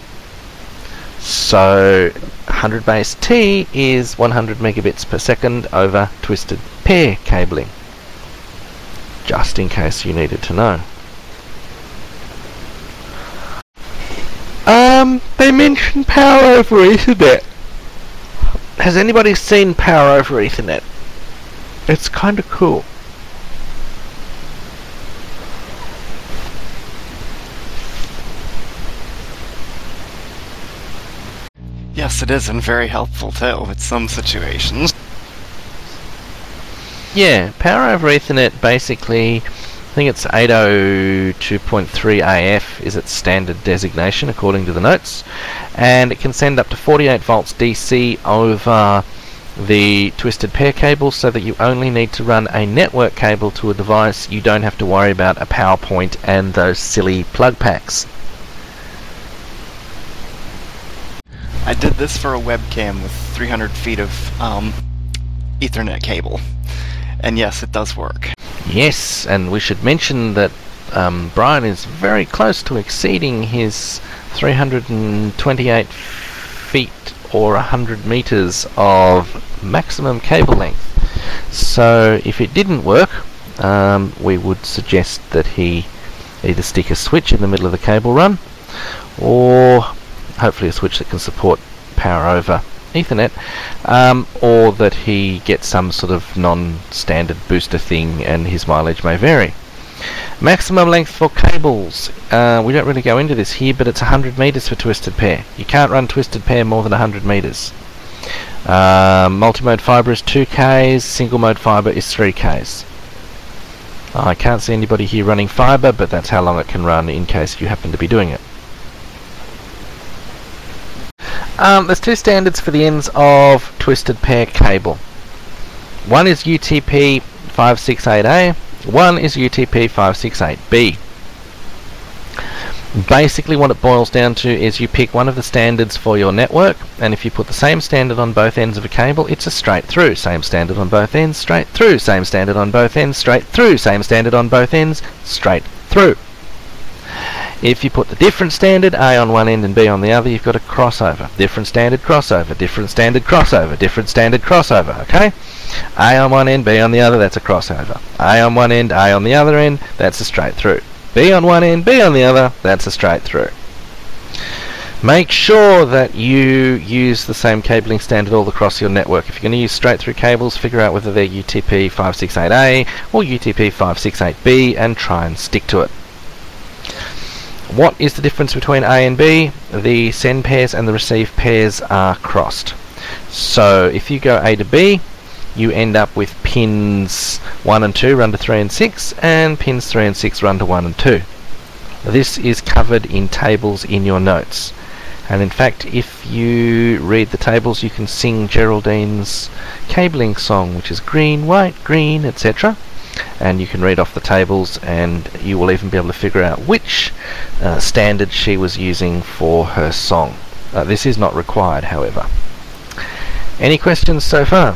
So one hundred base T is one hundred megabits per second over Twisted Pair cabling, just in case you needed to know. Um, they mentioned power over Ethernet. Has anybody seen power over Ethernet? It's kind of cool. Yes, it is, and very helpful too with some situations. Yeah, power over Ethernet basically, I think it's eight oh two point three A F is its standard designation according to the notes, and it can send up to forty-eight volts D C over the Twisted Pair cable, so that you only need to run a network cable to a device. You don't have to worry about a PowerPoint and those silly plug packs. I did this for a webcam with three hundred feet of um, Ethernet cable, and yes, it does work. Yes, and we should mention that um, Brian is very close to exceeding his three hundred twenty-eight feet or one hundred meters of maximum cable length. So if it didn't work, um, we would suggest that he either stick a switch in the middle of the cable run, or hopefully a switch that can support power over Ethernet, um, or that he gets some sort of non-standard booster thing, and his mileage may vary. Maximum length for cables, uh, we don't really go into this here, but it's one hundred meters for Twisted Pair. You can't run Twisted Pair more than one hundred meters. Uh, multi-mode fibre is two Ks, single mode fibre is three Ks. I can't see anybody here running fibre, but that's how long it can run in case you happen to be doing it. Um, there's two standards for the ends of Twisted Pair cable. One is U T P five sixty-eight A, one is U T P five sixty-eight B. Basically what it boils down to is you pick one of the standards for your network, and if you put the same standard on both ends of a cable, it's a straight through. Same standard on both ends, straight through. Same standard on both ends, straight through. Same standard on both ends, straight through. If you put the different standard, A on one end and B on the other, you've got a crossover. Different standard crossover, different standard crossover, different standard crossover, okay? A on one end, B on the other, that's a crossover. A on one end, A on the other end, that's a straight through. B on one end, B on the other, that's a straight through. Make sure that you use the same cabling standard all across your network. If you're going to use straight through cables, figure out whether they're U T P five sixty-eight A or U T P five sixty-eight B and try and stick to it. What is the difference between A and B? The send pairs and the receive pairs are crossed. So if you go A to B, you end up with pins one and two run to three and six, and pins three and six run to one and two. This is covered in tables in your notes. And in fact, if you read the tables, you can sing Geraldine's cabling song, which is green, white, green, et cetera. And you can read off the tables, and you will even be able to figure out which uh, standard she was using for her song. Uh, this is not required, however. Any questions so far?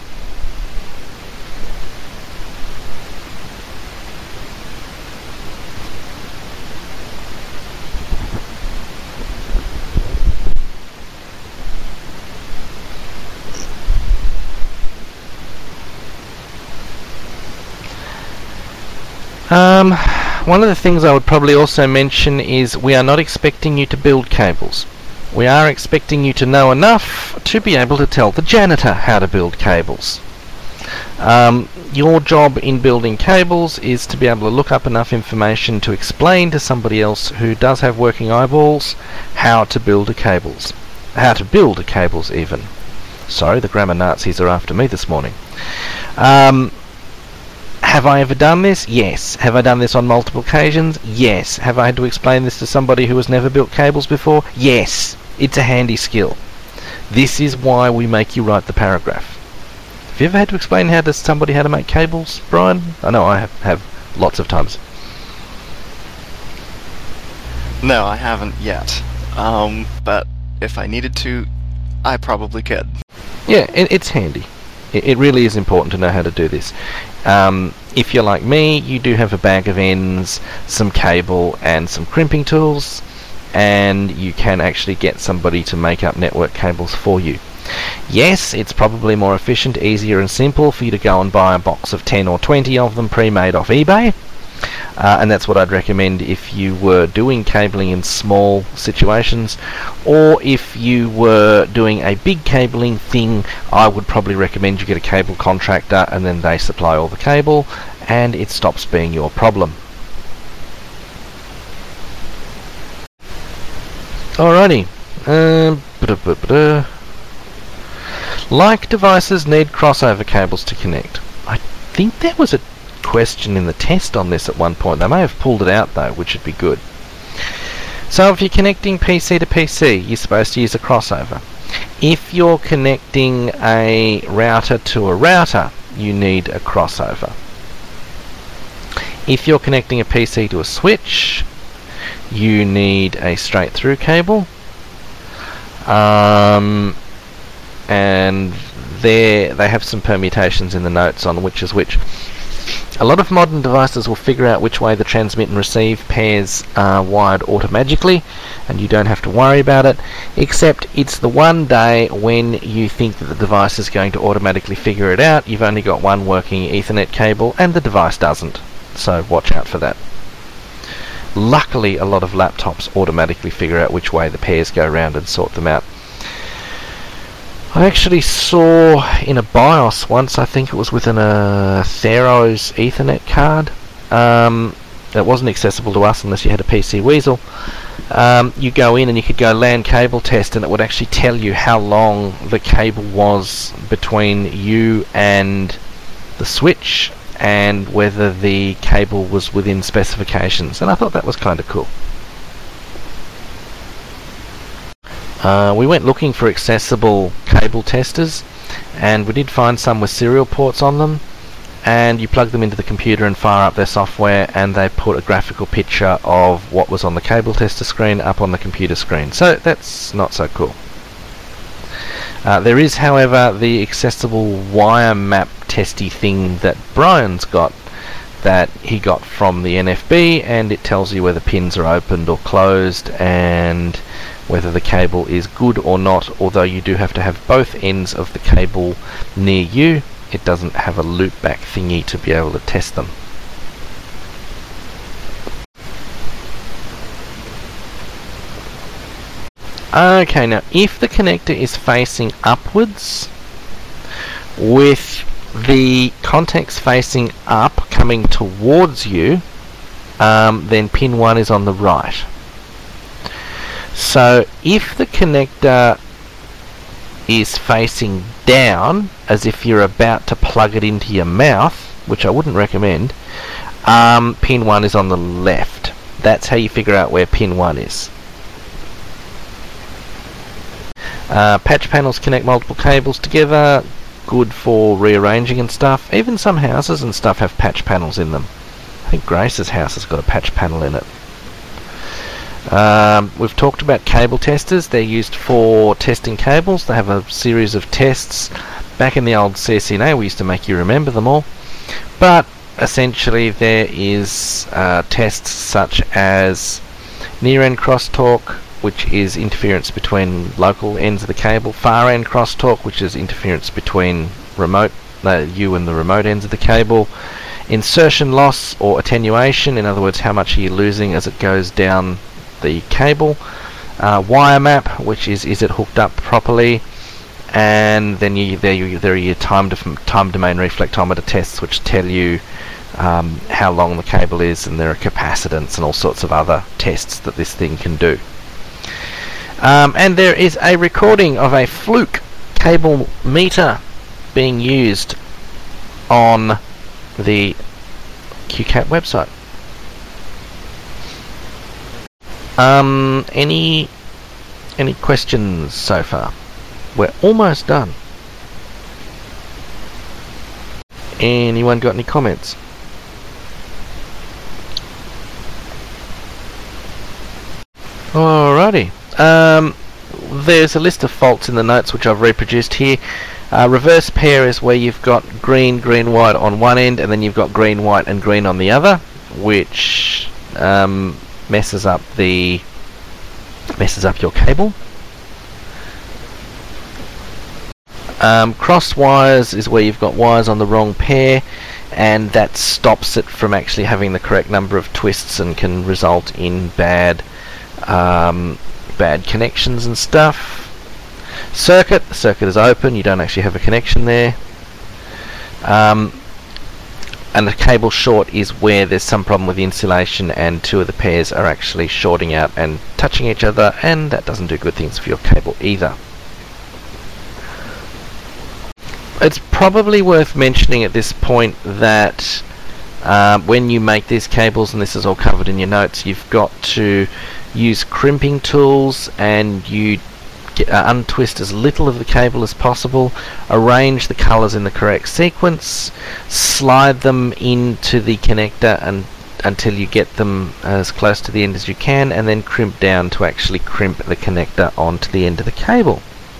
Um, one of the things I would probably also mention is we are not expecting you to build cables. We are expecting you to know enough to be able to tell the janitor how to build cables. Um, your job in building cables is to be able to look up enough information to explain to somebody else who does have working eyeballs how to build a cables. How to build a cables even. Sorry, the grammar Nazis are after me this morning. Um, Have I ever done this? Yes. Have I done this on multiple occasions? Yes. Have I had to explain this to somebody who has never built cables before? Yes. It's a handy skill. This is why we make you write the paragraph. Have you ever had to explain how to somebody how to make cables, Brian? I know I have, have lots of times. No, I haven't yet. Um, but if I needed to, I probably could. Yeah, it, it's handy. It, it really is important to know how to do this. Um, if you're like me, you do have a bag of ends, some cable, and some crimping tools, and you can actually get somebody to make up network cables for you. Yes, it's probably more efficient, easier, and simple for you to go and buy a box of ten or twenty of them pre-made off eBay. Uh, and that's what I'd recommend if you were doing cabling in small situations, or if you were doing a big cabling thing, I would probably recommend you get a cable contractor and then they supply all the cable and it stops being your problem. Alrighty. Um, ba-da-ba-ba-da. Like devices need crossover cables to connect. I think there was a question in the test on this at one point. They may have pulled it out though, which would be good. So if you're connecting P C to P C, you're supposed to use a crossover. If you're connecting a router to a router, you need a crossover. If you're connecting a P C to a switch, you need a straight through cable. Um, and there they have some permutations in the notes on which is which. A lot of modern devices will figure out which way the transmit and receive pairs are wired automatically, and you don't have to worry about it, except it's the one day when you think that the device is going to automatically figure it out. You've only got one working Ethernet cable and the device doesn't, so watch out for that. Luckily, a lot of laptops automatically figure out which way the pairs go around and sort them out. I actually saw in a BIOS once, I think it was within a Theros Ethernet card, um, that wasn't accessible to us unless you had a P C Weasel. Um, you go in and you could go LAN cable test and it would actually tell you how long the cable was between you and the switch and whether the cable was within specifications, and I thought that was kind of cool. Uh, we went looking for accessible cable testers, and we did find some with serial ports on them, and you plug them into the computer and fire up their software and they put a graphical picture of what was on the cable tester screen up on the computer screen, so that's not so cool. Uh, there is, however, the accessible wire map testy thing that Brian's got, that he got from the N F B, and it tells you whether pins are opened or closed and whether the cable is good or not. Although you do have to have both ends of the cable near you, it doesn't have a loopback thingy to be able to test them. Okay, now if the connector is facing upwards with the contacts facing up coming towards you, um, then pin one is on the right. So if the connector is facing down, as if you're about to plug it into your mouth, which I wouldn't recommend, um, pin one is on the left. That's how you figure out where pin one is. Uh, patch panels connect multiple cables together, good for rearranging and stuff. Even some houses and stuff have patch panels in them. I think Grace's house has got a patch panel in it. Um, we've talked about cable testers. They're used for testing cables. They have a series of tests. Back in the old C C N A, we used to make you remember them all. But essentially, there is uh, tests such as near-end crosstalk, which is interference between local ends of the cable; far-end crosstalk, which is interference between remote uh, you and the remote ends of the cable; insertion loss or attenuation, in other words, how much are you losing as it goes down the cable; uh, wire map, which is is it hooked up properly; and then you, there, you, there are your time, def- time domain reflectometer tests, which tell you um, how long the cable is, and there are capacitance and all sorts of other tests that this thing can do. Um, and there is a recording of a Fluke cable meter being used on the Q CAT website. Um, any any questions so far? We're almost done. Anyone got any comments? Alrighty. Um, there's a list of faults in the notes which I've reproduced here. Uh, reverse pair is where you've got green, green, white on one end, and then you've got green, white, and green on the other, which um, messes up the messes up your cable. Um, cross wires is where you've got wires on the wrong pair, and that stops it from actually having the correct number of twists and can result in bad um, bad connections and stuff. Circuit, the circuit is open, you don't actually have a connection there. Um, and the cable short is where there's some problem with the insulation and two of the pairs are actually shorting out and touching each other, and that doesn't do good things for your cable either. It's probably worth mentioning at this point that uh, when you make these cables, and this is all covered in your notes, you've got to use crimping tools, and you get, uh, untwist as little of the cable as possible, arrange the colours in the correct sequence, slide them into the connector and until you get them as close to the end as you can, and then crimp down to actually crimp the connector onto the end of the cable.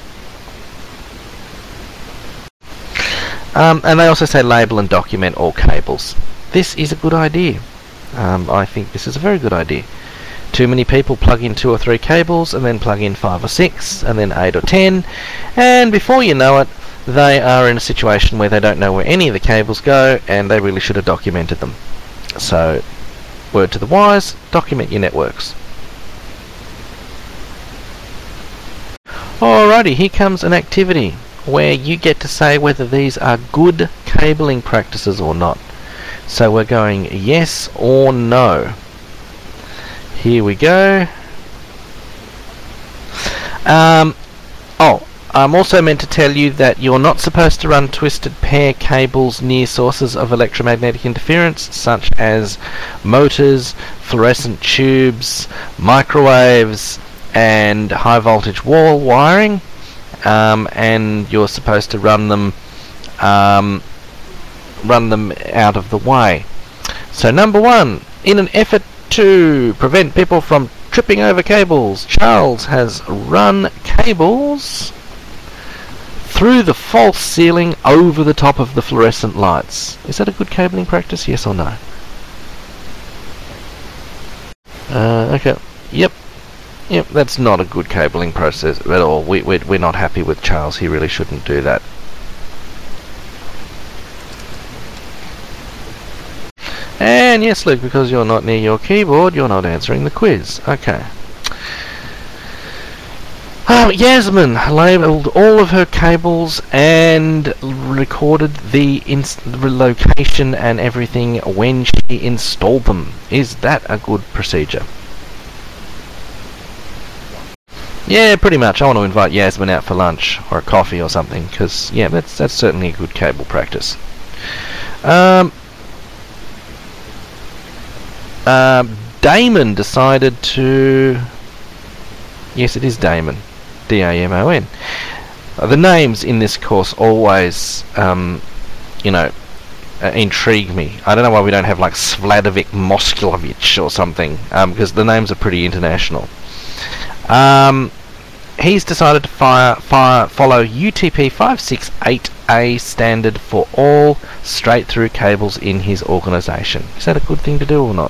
Um, and they also say label and document all cables. This is a good idea. Um, I think this is a very good idea. Too many people plug in two or three cables and then plug in five or six and then eight or ten, and before you know it, they are in a situation where they don't know where any of the cables go, and they really should have documented them. So, word to the wise, document your networks. Alrighty, here comes an activity where you get to say whether these are good cabling practices or not. So we're going yes or no. Here we go. Um, oh, I'm also meant to tell you that you're not supposed to run twisted pair cables near sources of electromagnetic interference, such as motors, fluorescent tubes, microwaves, and high voltage wall wiring. Um, and you're supposed to run them um, run them out of the way. So number one, in an effort to prevent people from tripping over cables, Charles has run cables through the false ceiling over the top of the fluorescent lights. Is that a good cabling practice, yes or no? Uh, okay, yep. Yep, that's not a good cabling process at all. We, we're, we're not happy with Charles. He really shouldn't do that. And yes, Luke, because you're not near your keyboard, you're not answering the quiz. Okay. Oh, Yasmin labelled all of her cables and recorded the, ins the location and everything when she installed them. Is that a good procedure? Yeah, pretty much. I want to invite Yasmin out for lunch or a coffee or something, because yeah, that's that's certainly a good cable practice. Um, uh, Damon decided to. Yes, it is Damon, D A M O N. Uh, the names in this course always, um, you know, uh, intrigue me. I don't know why we don't have like Svladovic Mosklovich or something, um, because the names are pretty international. Um, he's decided to fire, fire, follow U T P five six eight A standard for all straight-through cables in his organisation. Is that a good thing to do or not?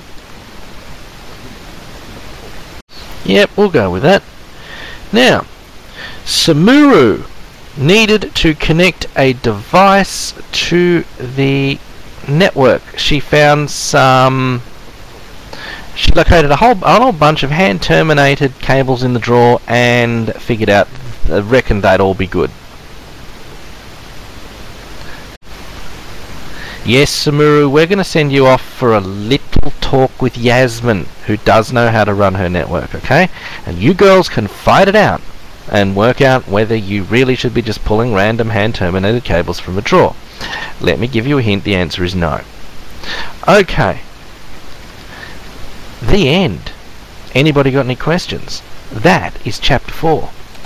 Yep, we'll go with that. Now, Samuru needed to connect a device to the network. She found some... She located a whole, a whole bunch of hand-terminated cables in the drawer and figured out, uh, reckoned they'd all be good. Yes, Samuru, we're going to send you off for a little talk with Yasmin, who does know how to run her network, okay? And you girls can fight it out and work out whether you really should be just pulling random hand-terminated cables from a drawer. Let me give you a hint, the answer is no. Okay. The end. Anybody got any questions? That is chapter four.